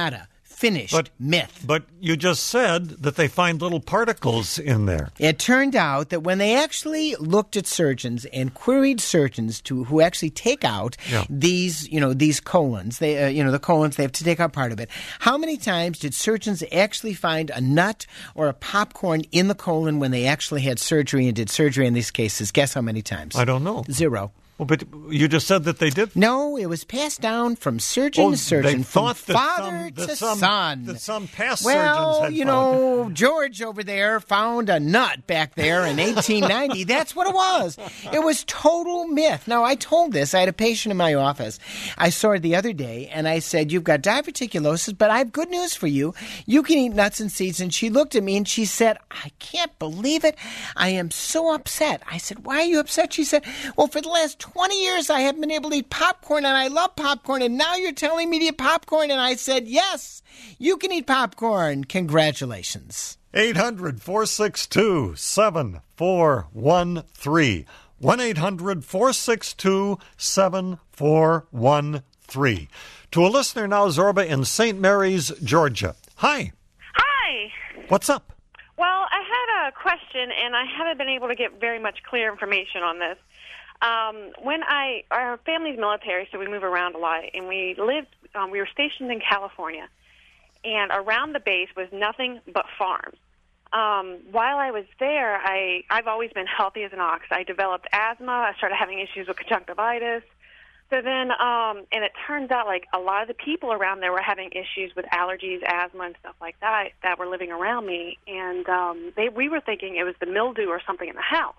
S2: Finished.
S1: But,
S2: myth.
S1: But you just said that they find little particles in there.
S2: It turned out that when they actually looked at surgeons and queried surgeons to who actually take out
S1: yeah.
S2: these, you know, these colons, they, uh, you know, the colons, they have to take out part of it. How many times did surgeons actually find a nut or a popcorn in the colon when they actually had surgery and did surgery in these cases? Guess how many times?
S1: I don't know.
S2: Zero.
S1: Well, but you just said that they did.
S2: No, it was passed down from surgeon
S1: oh,
S2: to surgeon,
S1: they
S2: from
S1: thought that
S2: father
S1: some, that
S2: to
S1: some,
S2: son.
S1: That some past
S2: well,
S1: surgeons had
S2: you
S1: found.
S2: know, George over there found a nut back there in eighteen ninety. That's what it was. It was total myth. Now, I told this. I had a patient in my office. I saw her the other day, and I said, you've got diverticulosis, but I have good news for you. You can eat nuts and seeds. And she looked at me, and she said, I can't believe it. I am so upset. I said, why are you upset? She said, well, for the last twenty years, I have been able to eat popcorn, and I love popcorn, and now you're telling me to eat popcorn. And I said, yes, you can eat popcorn. Congratulations.
S1: eight hundred, four six two, seven four one three. one eight hundred, four six two, seven four one three. To a listener now, Zorba in Saint Mary's, Georgia. Hi.
S8: Hi.
S1: What's up?
S8: Well, I had a question, and I haven't been able to get very much clear information on this. Um, when I, our family's military, so we move around a lot, and we lived, um, we were stationed in California, and around the base was nothing but farms. Um, while I was there, I, I've always been healthy as an ox. I developed asthma. I started having issues with conjunctivitis. So then, um, and it turns out like a lot of the people around there were having issues with allergies, asthma, and stuff like that that were living around me, and um, they, we were thinking it was the mildew or something in the house.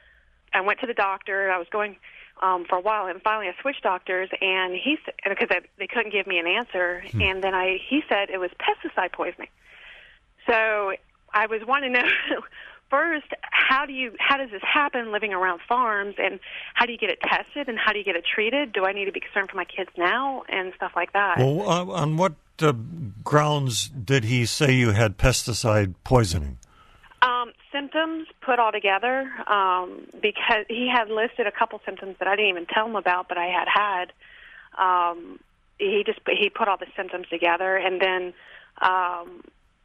S8: I went to the doctor. I was going um, for a while, and finally I switched doctors, and he said, because they, they couldn't give me an answer, hmm. and then I he said it was pesticide poisoning. So I was wanting to know first, how do you how does this happen living around farms, and how do you get it tested, and how do you get it treated? Do I need to be concerned for my kids now, and stuff like that?
S1: Well, uh, on what uh, grounds did he say you had pesticide poisoning?
S8: Um, symptoms put all together, um, because he had listed a couple symptoms that I didn't even tell him about, but I had had. Um, he just he put all the symptoms together, and then um,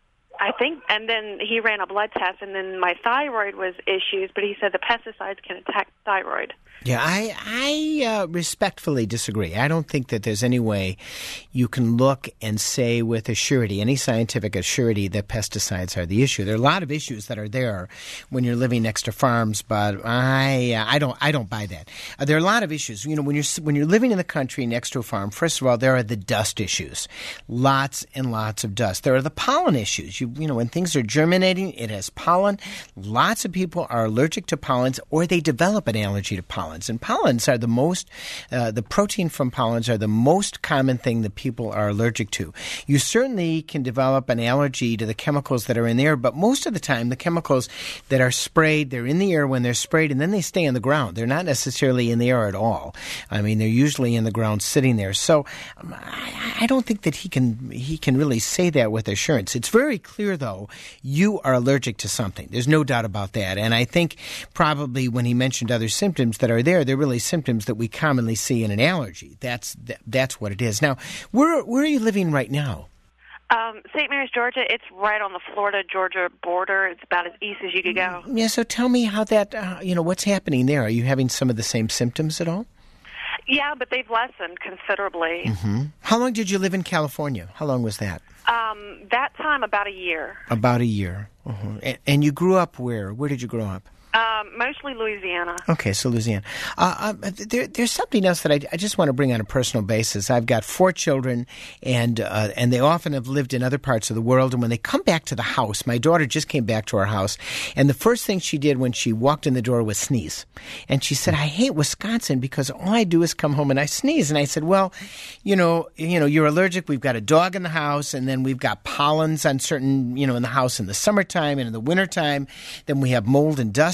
S8: I think, and then he ran a blood test, and then my thyroid was issues, but he said the pesticides can attack thyroid.
S2: Yeah, I I uh, respectfully disagree. I don't think that there's any way you can look and say with a surety, any scientific assurity, that pesticides are the issue. There are a lot of issues that are there when you're living next to farms, but I uh, I don't I don't buy that. Uh, there are a lot of issues. You know, when you're when you're living in the country next to a farm, first of all, there are the dust issues, lots and lots of dust. There are the pollen issues. You you know, when things are germinating, it has pollen. Lots of people are allergic to pollens, or they develop an allergy to pollen. And pollens are the most, uh, the protein from pollens are the most common thing that people are allergic to. You certainly can develop an allergy to the chemicals that are in the air, but most of the time the chemicals that are sprayed, they're in the air when they're sprayed, and then they stay on the ground. They're not necessarily in the air at all. I mean, they're usually in the ground sitting there. So um, I, I don't think that he can he can really say that with assurance. It's very clear, though, you are allergic to something. There's no doubt about that. And I think probably when he mentioned other symptoms that are there, they're really symptoms that we commonly see in an allergy. That's that's what it is. Now, where where are you living right now?
S8: Um, Saint Mary's, Georgia. It's right on the Florida-Georgia border. It's about as east as you could go.
S2: Yeah. So tell me how that. Uh, you know, what's happening there? Are you having some of the same symptoms at all?
S8: Yeah, but they've lessened considerably.
S2: Mm-hmm. How long did you live in California? How long was that?
S8: Um, that time, about a year.
S2: About a year. Uh-huh. And, and you grew up where? Where did you grow up?
S8: Um, mostly Louisiana.
S2: Okay, so Louisiana. Uh, uh, there, there's something else that I, I just want to bring on a personal basis. I've got four children, and uh, and they often have lived in other parts of the world. And when they come back to the house, my daughter just came back to our house, and the first thing she did when she walked in the door was sneeze. And she said, "I hate Wisconsin because all I do is come home and I sneeze." And I said, "Well, you know, you know, you're allergic. We've got a dog in the house, and then we've got pollens on certain, you know, in the house in the summertime and in the wintertime. Then we have mold and dust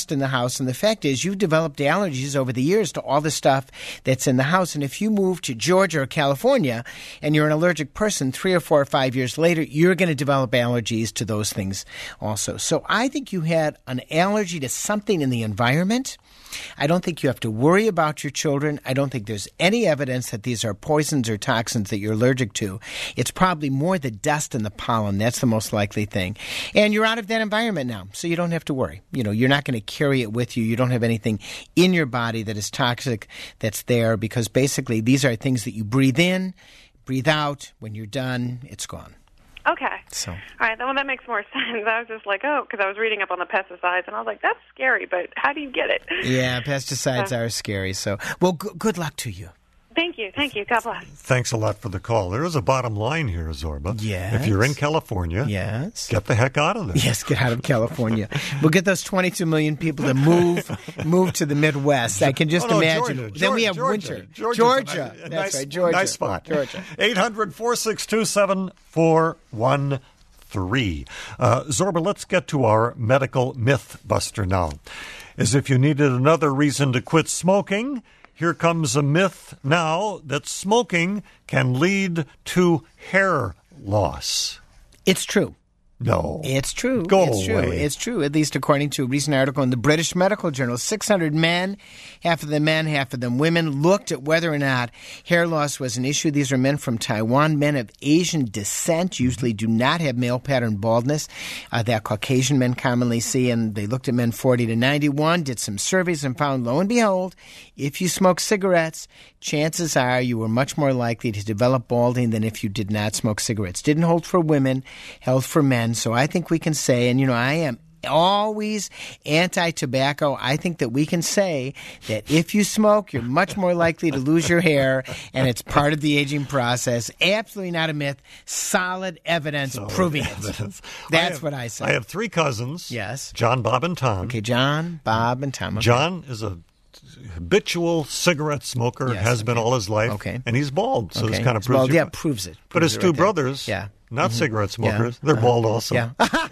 S2: dust in the house. And the fact is, you've developed allergies over the years to all the stuff that's in the house. And if you move to Georgia or California and you're an allergic person, three or four or five years later, you're going to develop allergies to those things also. So I think you had an allergy to something in the environment. I don't think you have to worry about your children. I don't think there's any evidence that these are poisons or toxins that you're allergic to. It's probably more the dust and the pollen. That's the most likely thing. And you're out of that environment now, so you don't have to worry. You know, you're not going to carry it with you. You don't have anything in your body that is toxic that's there, because basically these are things that you breathe in, breathe out. When you're done, it's gone.
S8: Okay.
S2: So.
S8: All right. Well, that makes more sense. I was just like, oh, because I was reading up on the pesticides, and I was like, that's scary, but how do you get it?
S2: Yeah, pesticides
S8: uh,
S2: are scary. So, well, g- good luck to you.
S8: Thank you. Thank you. God bless.
S1: Thanks a lot for the call. There is a bottom line here, Zorba.
S2: Yes.
S1: If you're in California,
S2: yes,
S1: get the heck out of there.
S2: Yes, get out of California. We'll get those twenty-two million people to move move to the Midwest. I can just
S1: oh, no,
S2: imagine.
S1: Georgia,
S2: then we have
S1: Georgia,
S2: winter.
S1: Georgia's
S2: Georgia.
S1: A, a
S2: That's
S1: nice,
S2: right, Georgia.
S1: Nice spot.
S2: Georgia.
S1: eight hundred, four six two, seven four one three. Uh, Zorba, let's get to our medical myth buster now. As if you needed another reason to quit smoking, here comes a myth now that smoking can lead to hair loss.
S2: It's true.
S1: No.
S2: It's true.
S1: Go
S2: it's true.
S1: away.
S2: It's true, at least according to a recent article in the British Medical Journal. six hundred men, half of them men, half of them women, looked at whether or not hair loss was an issue. These are men from Taiwan. Men of Asian descent usually do not have male pattern baldness uh, that Caucasian men commonly see. And they looked at men forty to ninety-one, did some surveys, and found, lo and behold, if you smoke cigarettes, chances are you were much more likely to develop balding than if you did not smoke cigarettes. Didn't hold for women, held for men. So I think we can say, and you know, I am always anti-tobacco. I think that we can say that if you smoke, you're much more likely to lose your hair, and it's part of the aging process. Absolutely not a myth. Solid evidence
S1: Solid
S2: proving
S1: evidence.
S2: it. That's
S1: I have,
S2: what I say.
S1: I have three cousins.
S2: Yes.
S1: John, Bob, and Tom.
S2: Okay, John, Bob, and Tom. Okay.
S1: John is a habitual cigarette smoker,
S2: yes,
S1: has
S2: okay.
S1: been all his life.
S2: Okay.
S1: And he's bald, so
S2: okay.
S1: this kind of
S2: It's
S1: proves
S2: bald,
S1: you-
S2: yeah, proves it.
S1: But
S2: Proves
S1: his
S2: it
S1: two
S2: right there.
S1: brothers,
S2: yeah.
S1: not
S2: Mm-hmm.
S1: cigarette smokers,
S2: Yeah.
S1: they're
S2: Uh-huh.
S1: bald also.
S2: Yeah.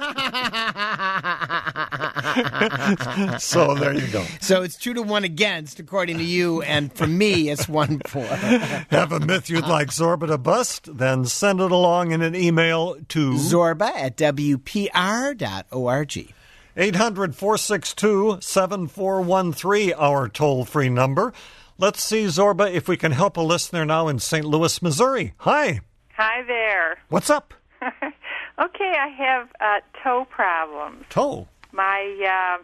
S1: So there you go.
S2: So it's two to one against, according to you, and for me, it's one for.
S1: Have a myth you'd like Zorba to bust? Then send it along in an email to
S2: Zorba at W P R dot org.
S1: eight hundred, four six two, seven four one three, our toll-free number. Let's see, Zorba, if we can help a listener now in Saint Louis, Missouri. Hi.
S9: Hi there.
S1: What's up?
S9: Okay, I have uh, toe problems.
S1: Toe.
S9: My uh,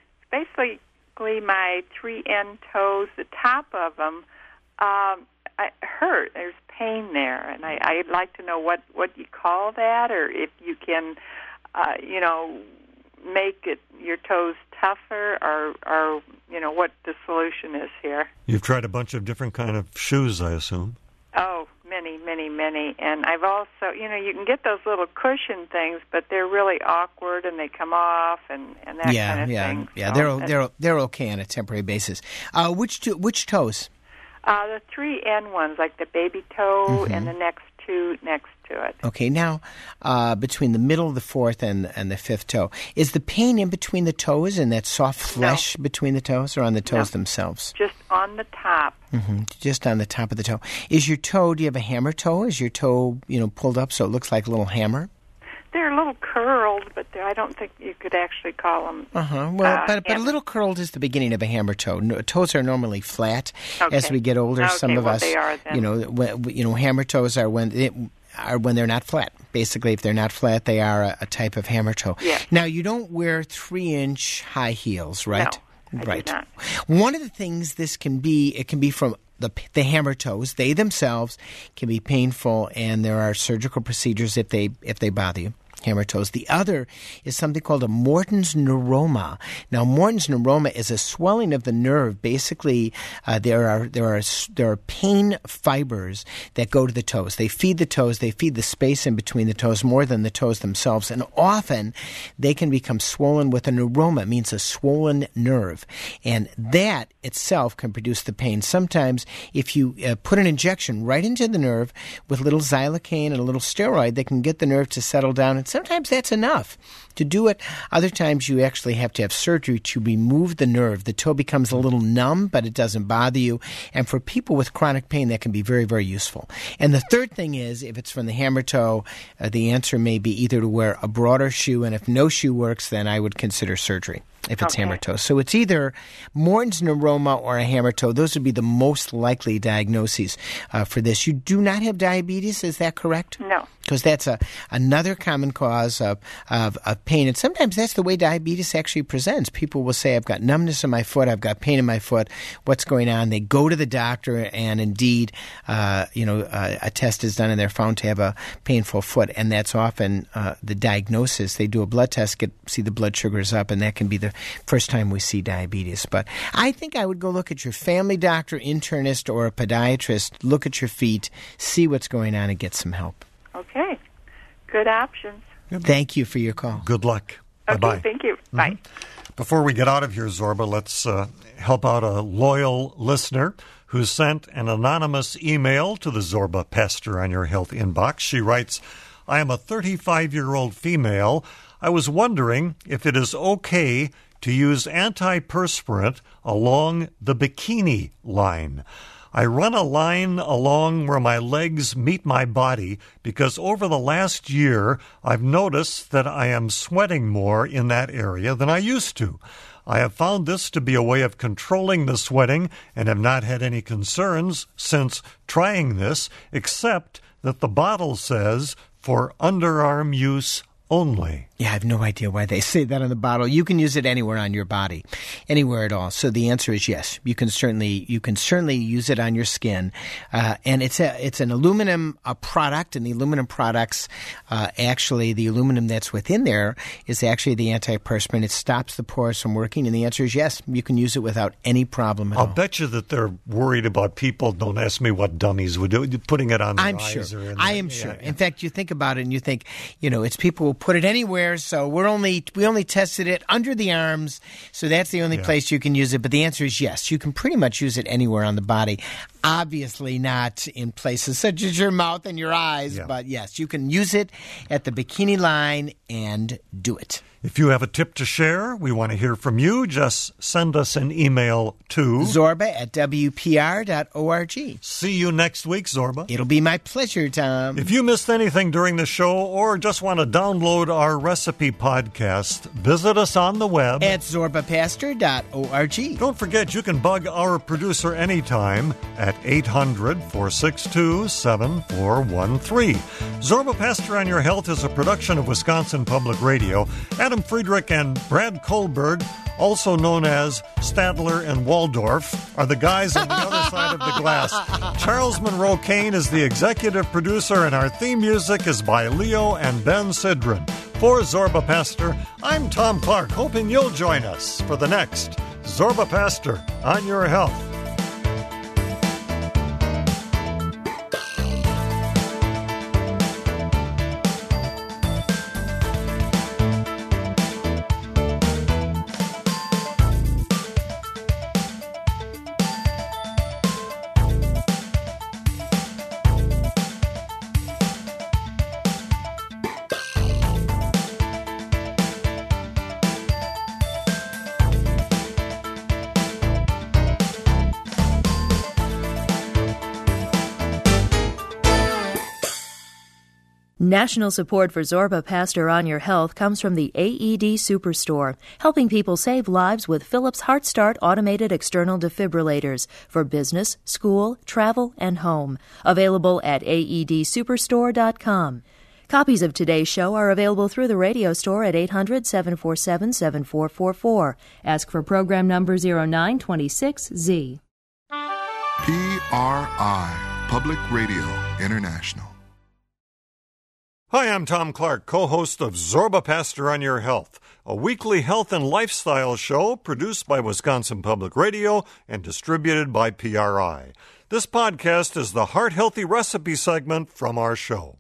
S9: basically my three end toes, the top of them, um, I hurt. There's pain there, and I, I'd like to know what what you call that, or if you can, uh, you know, make it your toes tougher, or or you know what the solution is here.
S1: You've tried a bunch of different kind of shoes, I assume.
S9: Oh, many, many, many. And I've also, you know, you can get those little cushion things, but they're really awkward and they come off and, and that
S2: yeah,
S9: kind of
S2: yeah,
S9: thing.
S2: Yeah,
S9: so,
S2: they're they're they're okay on a temporary basis. Uh, which two, which toes?
S9: Uh, the three end ones, like the baby toe
S2: Mm-hmm.
S9: and the next two next to it.
S2: Okay, now uh, between the middle, the fourth, and and the fifth toe, is the pain in between the toes and that soft flesh
S9: No.
S2: between the toes, or on the toes
S9: No.
S2: themselves?
S9: Just on the top.
S2: Mm-hmm. Just on the top of the toe. Is your toe? Do you have a hammer toe? Is your toe, you know, pulled up so it looks like a little hammer?
S9: They're a little curled, but they're- I don't think you could actually call them.
S2: Uh-huh. Well,
S9: uh,
S2: but, but a
S9: hammer.
S2: little curled is the beginning of a hammer toe. No, toes are normally flat.
S9: Okay.
S2: As we get older,
S9: Okay,
S2: some of
S9: well,
S2: us,
S9: they are then.
S2: you know, when, you know, hammer toes are when it, are when they're not flat. Basically, if they're not flat, they are a, a type of hammer toe.
S9: Yes.
S2: Now, you don't wear three-inch high heels, right?
S9: No, I do
S2: right.
S9: not.
S2: One of the things this can be, it can be from the the hammer toes. They themselves can be painful, and there are surgical procedures if they if they bother you. Hammer toes. The other is something called a Morton's neuroma. Now, Morton's neuroma is a swelling of the nerve. Basically, uh, there are there are there are pain fibers that go to the toes. They feed the toes. They feed the space in between the toes more than the toes themselves. And often, they can become swollen with a neuroma. It means a swollen nerve, and that itself can produce the pain. Sometimes, if you uh, put an injection right into the nerve with a little xylocaine and a little steroid, they can get the nerve to settle down and Sometimes that's enough to do it. Other times you actually have to have surgery to remove the nerve. The toe becomes a little numb, but it doesn't bother you. And for people with chronic pain, that can be very, very useful. And the third thing is, if it's from the hammer toe, uh, the answer may be either to wear a broader shoe, and if no shoe works, then I would consider surgery if it's
S10: Okay.
S2: hammer toe. So it's either Morton's neuroma or a hammer toe. Those would be the most likely diagnoses uh, for this. You do not have diabetes, is that correct?
S9: No.
S2: Because that's a another common cause of, of, of pain. And sometimes that's the way diabetes actually presents. People will say, I've got numbness in my foot, I've got pain in my foot, what's going on? They go to the doctor, and indeed, uh, you know, uh, a test is done and they're found to have a painful foot. And that's often uh, the diagnosis. They do a blood test, get see the blood sugars up, and that can be the first time we see diabetes. But I think I would go look at your family doctor, internist, or a podiatrist, look at your feet, see what's going on, and get some help.
S9: Okay. Good options.
S2: Thank you for your call.
S1: Good luck.
S9: Okay,
S1: Bye-bye.
S9: thank you. Bye.
S1: Before we get out of here, Zorba, let's uh, help out a loyal listener who sent an anonymous email to the Zorba Pastor on Your Health inbox. She writes, I am a thirty-five-year-old female. I was wondering if it is okay to use antiperspirant along the bikini line. I run a line along where my legs meet my body because over the last year I've noticed that I am sweating more in that area than I used to. I have found this to be a way of controlling the sweating and have not had any concerns since trying this, except that the bottle says for underarm use only.
S2: Yeah, I have no idea why they say that on the bottle. You can use it anywhere on your body, anywhere at all. So the answer is yes. You can certainly you can certainly use it on your skin, uh, and it's a it's an aluminum uh, product, and the aluminum products uh, actually the aluminum that's within there is actually the antiperspirant. It stops the pores from working, and the answer is yes. You can use it without any problem at
S1: I'll
S2: all.
S1: bet you that they're worried about people. Don't ask me what dummies would do. Putting it on their
S2: I'm
S1: eyes
S2: sure.
S1: or in
S2: I
S1: their-
S2: am
S1: yeah,
S2: sure.
S1: yeah.
S2: In fact, you think about it and you think, you know, it's people who put it anywhere. So we're only we only tested it under the arms. So that's the only
S1: Yeah.
S2: place you can use it. But the answer is yes. You can pretty much use it anywhere on the body. Obviously not in places such as your mouth and your eyes.
S1: Yeah.
S2: But yes, you can use it at the bikini line and do it.
S1: If you have a tip to share, we want to hear from you. Just send us an email to
S2: Zorba at W P R dot org.
S1: See you next week, Zorba.
S2: It'll be my pleasure, Tom.
S1: If you missed anything during the show or just want to download our recipe podcast, visit us on the web
S2: At zorba pastor dot org.
S1: Don't forget, you can bug our producer anytime at eight hundred, four six two, seven four one three. Zorba Pastor on Your Health is a production of Wisconsin Public Radio. Adam Friedrich and Brad Kohlberg, also known as Stadler and Waldorf, are the guys on the other side of the glass. Charles Monroe Kane is the executive producer, and our theme music is by Leo and Ben Sidran. For Zorba Pastor, I'm Tom Clark, hoping you'll join us for the next Zorba Pastor on Your Health.
S10: National support for Zorba Pastor on Your Health comes from the A E D Superstore, helping people save lives with Philips HeartStart automated external defibrillators for business, school, travel, and home. Available at A E D superstore dot com. Copies of today's show are available through the radio store at eight hundred, seven four seven, seven four four four. Ask for program number zero nine two six Z.
S11: P R I, Public Radio International.
S1: Hi, I'm Tom Clark, co-host of Zorba Pastor on Your Health, a weekly health and lifestyle show produced by Wisconsin Public Radio and distributed by P R I. This podcast is the Heart Healthy Recipe segment from our show.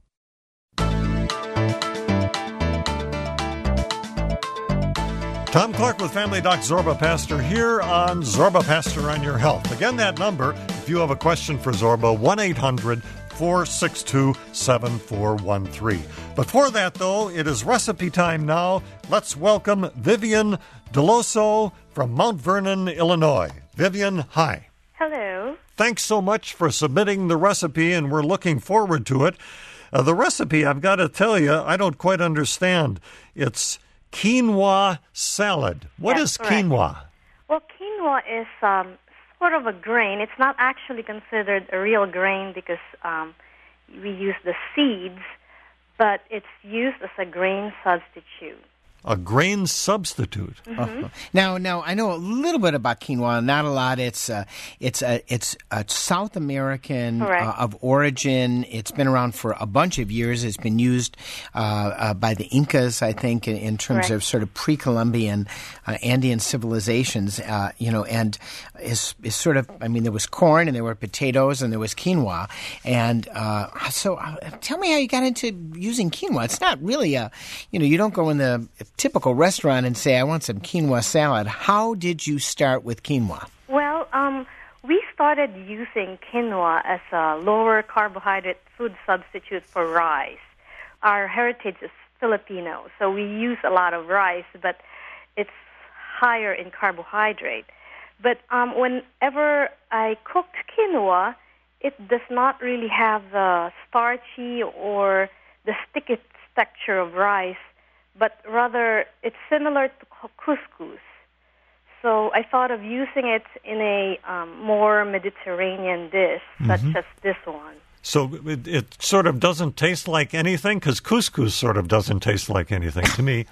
S1: Tom Clark with Family Doc Zorba Pastor here on Zorba Pastor on Your Health. Again, that number, if you have a question for Zorba, one eight hundred four six two, seven four one three. Before that, though, it is recipe time now. Let's welcome Vivian Deloso from Mount Vernon, Illinois. Vivian, hi.
S6: Hello.
S1: Thanks so much for submitting the recipe, and we're looking forward to it. Uh, the recipe, I've got to tell you, I don't quite understand. It's quinoa salad. What
S6: That's
S1: is
S6: correct.
S1: quinoa?
S6: Well, quinoa is um, sort of a grain. It's not actually considered a real grain because um, we use the seeds, but it's used as a grain substitute.
S1: A grain substitute.
S6: Mm-hmm.
S2: Uh, now, now I know a little bit about quinoa, not a lot. It's uh, it's a it's a South American uh, of origin. It's been around for a bunch of years. It's been used uh, uh, by the Incas, I think, in, in terms
S6: Correct.
S2: of sort of pre-Columbian uh, Andean civilizations. Uh, you know, and is is sort of. I mean, there was corn and there were potatoes and there was quinoa. And uh, so, uh, tell me how you got into using quinoa. It's not really a, you know, you don't go in the typical restaurant and say, I want some quinoa salad. How did you start with quinoa?
S6: Well, um, we started using quinoa as a lower carbohydrate food substitute for rice. Our heritage is Filipino, so we use a lot of rice, but it's higher in carbohydrate. But um, whenever I cooked quinoa, it does not really have the starchy or the sticky texture of rice, but rather it's similar to couscous. So I thought of using it in a um, more Mediterranean dish, such
S1: Mhm.
S6: as this one.
S1: So it, it sort of doesn't taste like anything? Because couscous sort of doesn't taste like anything to me.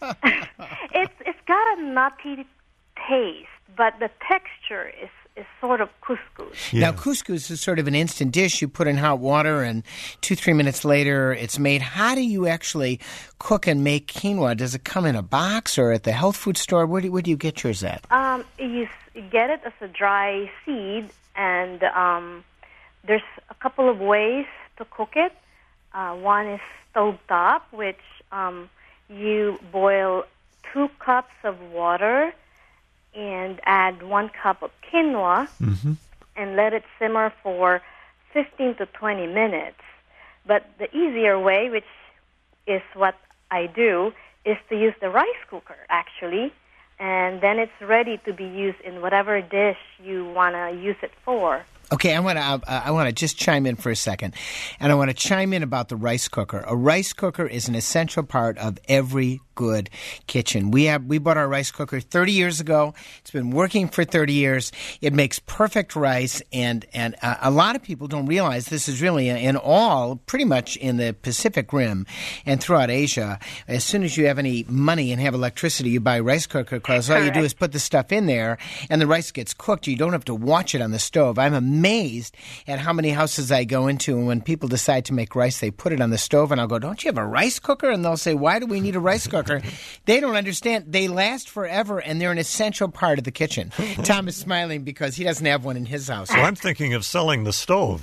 S6: It's it's got a nutty taste, but the texture is, is sort of couscous.
S2: Now, couscous is sort of an instant dish. You put in hot water, and two, three minutes later, it's made. How do you actually cook and make quinoa? Does it come in a box or at the health food store? Where do, where do you get yours at?
S6: Um, you s- get it as a dry seed, and um, there's a couple of ways to cook it. Uh, one is stovetop, which um, you boil two cups of water and add one cup of quinoa
S1: Mm-hmm.
S6: and let it simmer for fifteen to twenty minutes. But the easier way, which is what I do, is to use the rice cooker, actually, and then it's ready to be used in whatever dish you want to use it for.
S2: Okay, I want to uh, I want to just chime in for a second, and I want to chime in about the rice cooker. A rice cooker is an essential part of every good kitchen. We have we bought our rice cooker thirty years ago. It's been working for thirty years. It makes perfect rice, and and uh, a lot of people don't realize this is really in all pretty much in the Pacific Rim and throughout Asia. As soon as you have any money and have electricity, you buy a rice cooker because all you do is put the stuff in there, and the rice gets cooked. You don't have to watch it on the stove. I'm amazed at how many houses I go into, and when people decide to make rice, they put it on the stove, and I'll go, don't you have a rice cooker? And they'll say, why do we need a rice cooker? They don't understand. They last forever, and they're an essential part of the kitchen. Tom is smiling because he doesn't have one in his house.
S1: So I'm thinking of selling the stove.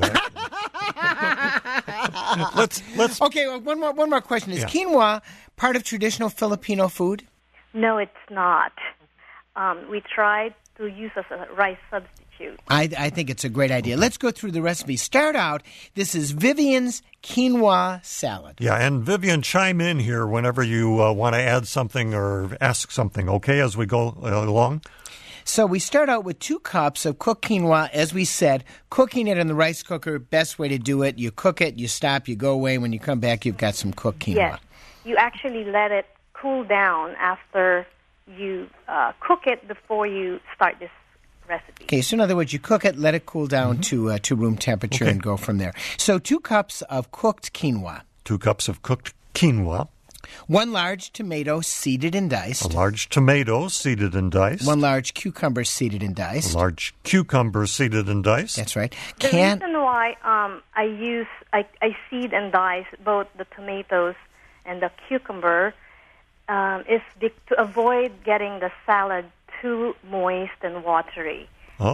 S1: let's let's.
S2: Okay, well, one more one more question. Is
S1: Yeah.
S2: quinoa part of traditional Filipino food?
S6: No, it's not. Um, we tried to use as a rice substitute.
S2: I, I think it's a great idea. Let's go through the recipe. Start out. This is Vivian's quinoa salad.
S1: Yeah, and Vivian, chime in here whenever you uh, want to add something or ask something, okay, as we go uh, along?
S2: So we start out with two cups of cooked quinoa. As we said, cooking it in the rice cooker, best way to do it. You cook it, you stop, you go away. When you come back, you've got some cooked quinoa.
S6: Yes, you actually let it cool down after you uh, cook it before you start this recipe.
S2: Okay, so in other words, you cook it, let it cool down to uh, to room temperature,
S1: Okay.
S2: and go from there. So two cups of cooked quinoa.
S1: Two cups of cooked quinoa.
S2: One large tomato seeded and diced.
S1: A large tomato seeded and diced.
S2: One large cucumber seeded and
S1: A
S2: diced.
S1: large cucumber seeded and diced.
S2: That's right.
S6: The
S2: Can
S6: reason why um, I use I, I seed and dice both the tomatoes and the cucumber um, is be- to avoid getting the salad too moist and watery.
S1: Oh.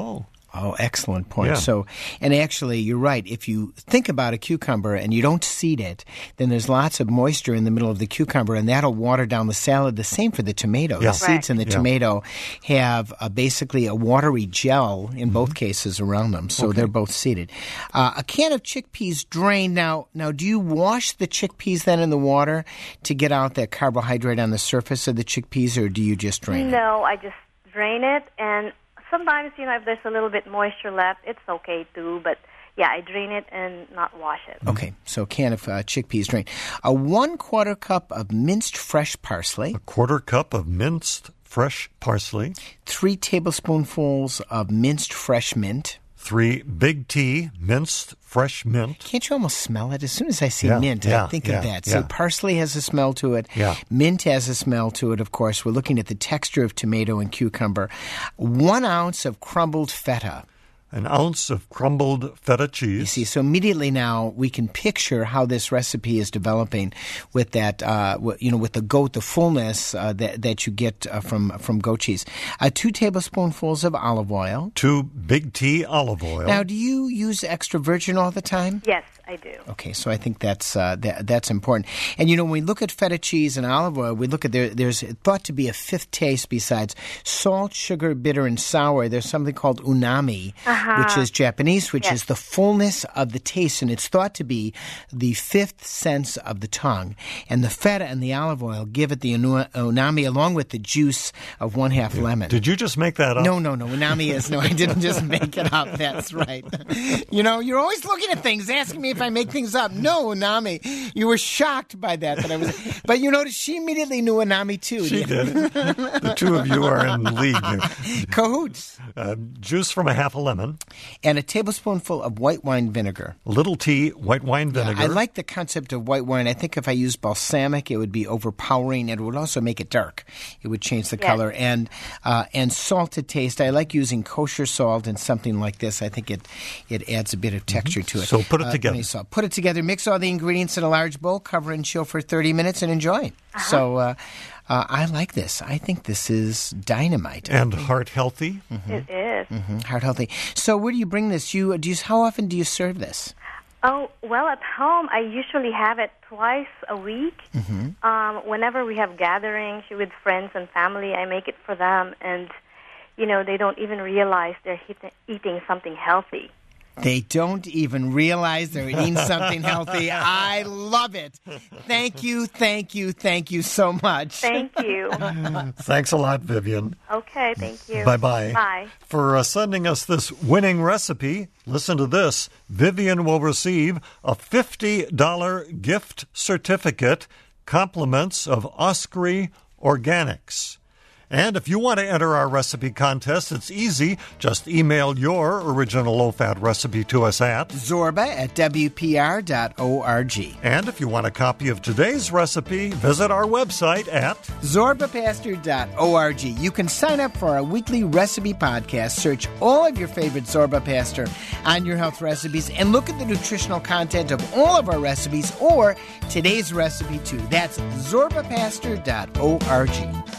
S2: Oh, excellent point.
S1: Yeah.
S2: So, and actually, you're right. If you think about a cucumber and you don't seed it, then there's lots of moisture in the middle of the cucumber, and that'll water down the salad. The same for the tomato.
S1: Yeah.
S2: The seeds in the
S1: Yeah.
S2: tomato have uh, basically a watery gel in both cases around them, so
S1: Okay.
S2: they're both seeded. Uh, a can of chickpeas drained. Now, now, do you wash the chickpeas then in the water to get out that carbohydrate on the surface of the chickpeas, or do you just drain it?
S6: No, I just drain it, and sometimes, you know, if there's a little bit moisture left, it's okay too. But yeah, I drain it and not wash it.
S2: Okay, so a can of uh, chickpeas drained. A one quarter cup of minced fresh parsley.
S1: A quarter cup of minced fresh parsley.
S2: Three tablespoonfuls of minced fresh mint.
S1: Three big T minced fresh mint.
S2: Can't you almost smell it? As soon as I see
S1: Yeah,
S2: mint,
S1: yeah,
S2: I think
S1: yeah,
S2: of that.
S1: yeah.
S2: So parsley has a smell to it.
S1: Yeah.
S2: Mint has a smell to it, of course. We're looking at the texture of tomato and cucumber. One ounce of crumbled feta.
S1: An ounce of crumbled feta cheese.
S2: You see, so immediately now we can picture how this recipe is developing with that, uh, you know, with the goat, the fullness uh, that that you get uh, from from goat cheese. Uh, two tablespoonfuls of olive oil.
S1: Two big T olive oil.
S2: Now, do you use extra virgin all the time?
S6: Yes, I do.
S2: Okay, so I think that's uh, that, that's important. And you know, when we look at feta cheese and olive oil, we look at there. There's thought to be a fifth taste besides salt, sugar, bitter, and sour. There's something called unami,
S6: Uh-huh.
S2: which is Japanese, which
S6: Yes.
S2: is the fullness of the taste, and it's thought to be the fifth sense of the tongue. And the feta and the olive oil give it the unu- unami, along with the juice of one half lemon.
S1: Did you just make that up?
S2: No, no, no. Unami is no. I didn't just make it up. That's right. You know, you're always looking at things, asking me if I make things up. No, unami. You were shocked by that. That I was, but you notice she immediately knew unami too.
S1: She did. The two of you are in league.
S2: Cahoots.
S1: Uh, juice from a half a lemon.
S2: And a tablespoonful of white wine vinegar.
S1: Little T white wine vinegar.
S2: I like the concept of white wine. I think if I used balsamic, it would be overpowering, and it would also make it dark. It would change the
S6: Yes.
S2: color. And uh, and salt to taste. I like using kosher salt in something like this. I think it it adds a bit of texture to it.
S1: So put it
S2: Uh,
S1: together.
S2: honey salt. Put it together. Mix all the ingredients in a large bowl. Cover and chill for thirty minutes and enjoy. So uh, uh, I like this. I think this is dynamite.
S1: And heart healthy.
S6: It is.
S2: Mhm, heart healthy. So where do you bring this? You do you, how often do you serve this?
S6: Oh, well, at home, I usually have it twice a week.
S2: Mm-hmm.
S6: Um, whenever we have gatherings with friends and family, I make it for them, and, you know, they don't even realize they're eat- eating something healthy.
S2: They don't even realize they're eating something healthy. I love it. Thank you, thank you, thank you so much.
S6: Thank you.
S1: Thanks a lot, Vivian.
S6: Okay, thank you.
S1: Bye-bye.
S6: Bye.
S1: For uh, sending us this winning recipe, listen to this. Vivian will receive a fifty dollars gift certificate, compliments of Osprey Organics. And if you want to enter our recipe contest, it's easy. Just email your original low-fat recipe to us at
S2: Zorba at W P R dot org.
S1: And if you want a copy of today's recipe, visit our website at
S2: Zorba Pastor dot org. You can sign up for our weekly recipe podcast. Search all of your favorite Zorba Pastor on your health recipes and look at the nutritional content of all of our recipes or today's recipe too. That's Zorba Pastor dot org.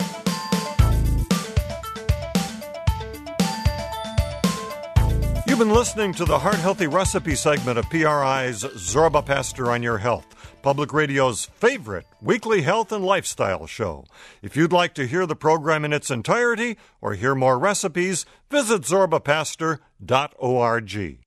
S1: You've been listening to the Heart Healthy Recipe segment of P R I's Zorba Pastor on Your Health, Public Radio's favorite weekly health and lifestyle show. If you'd like to hear the program in its entirety or hear more recipes, visit Zorba Pastor dot org.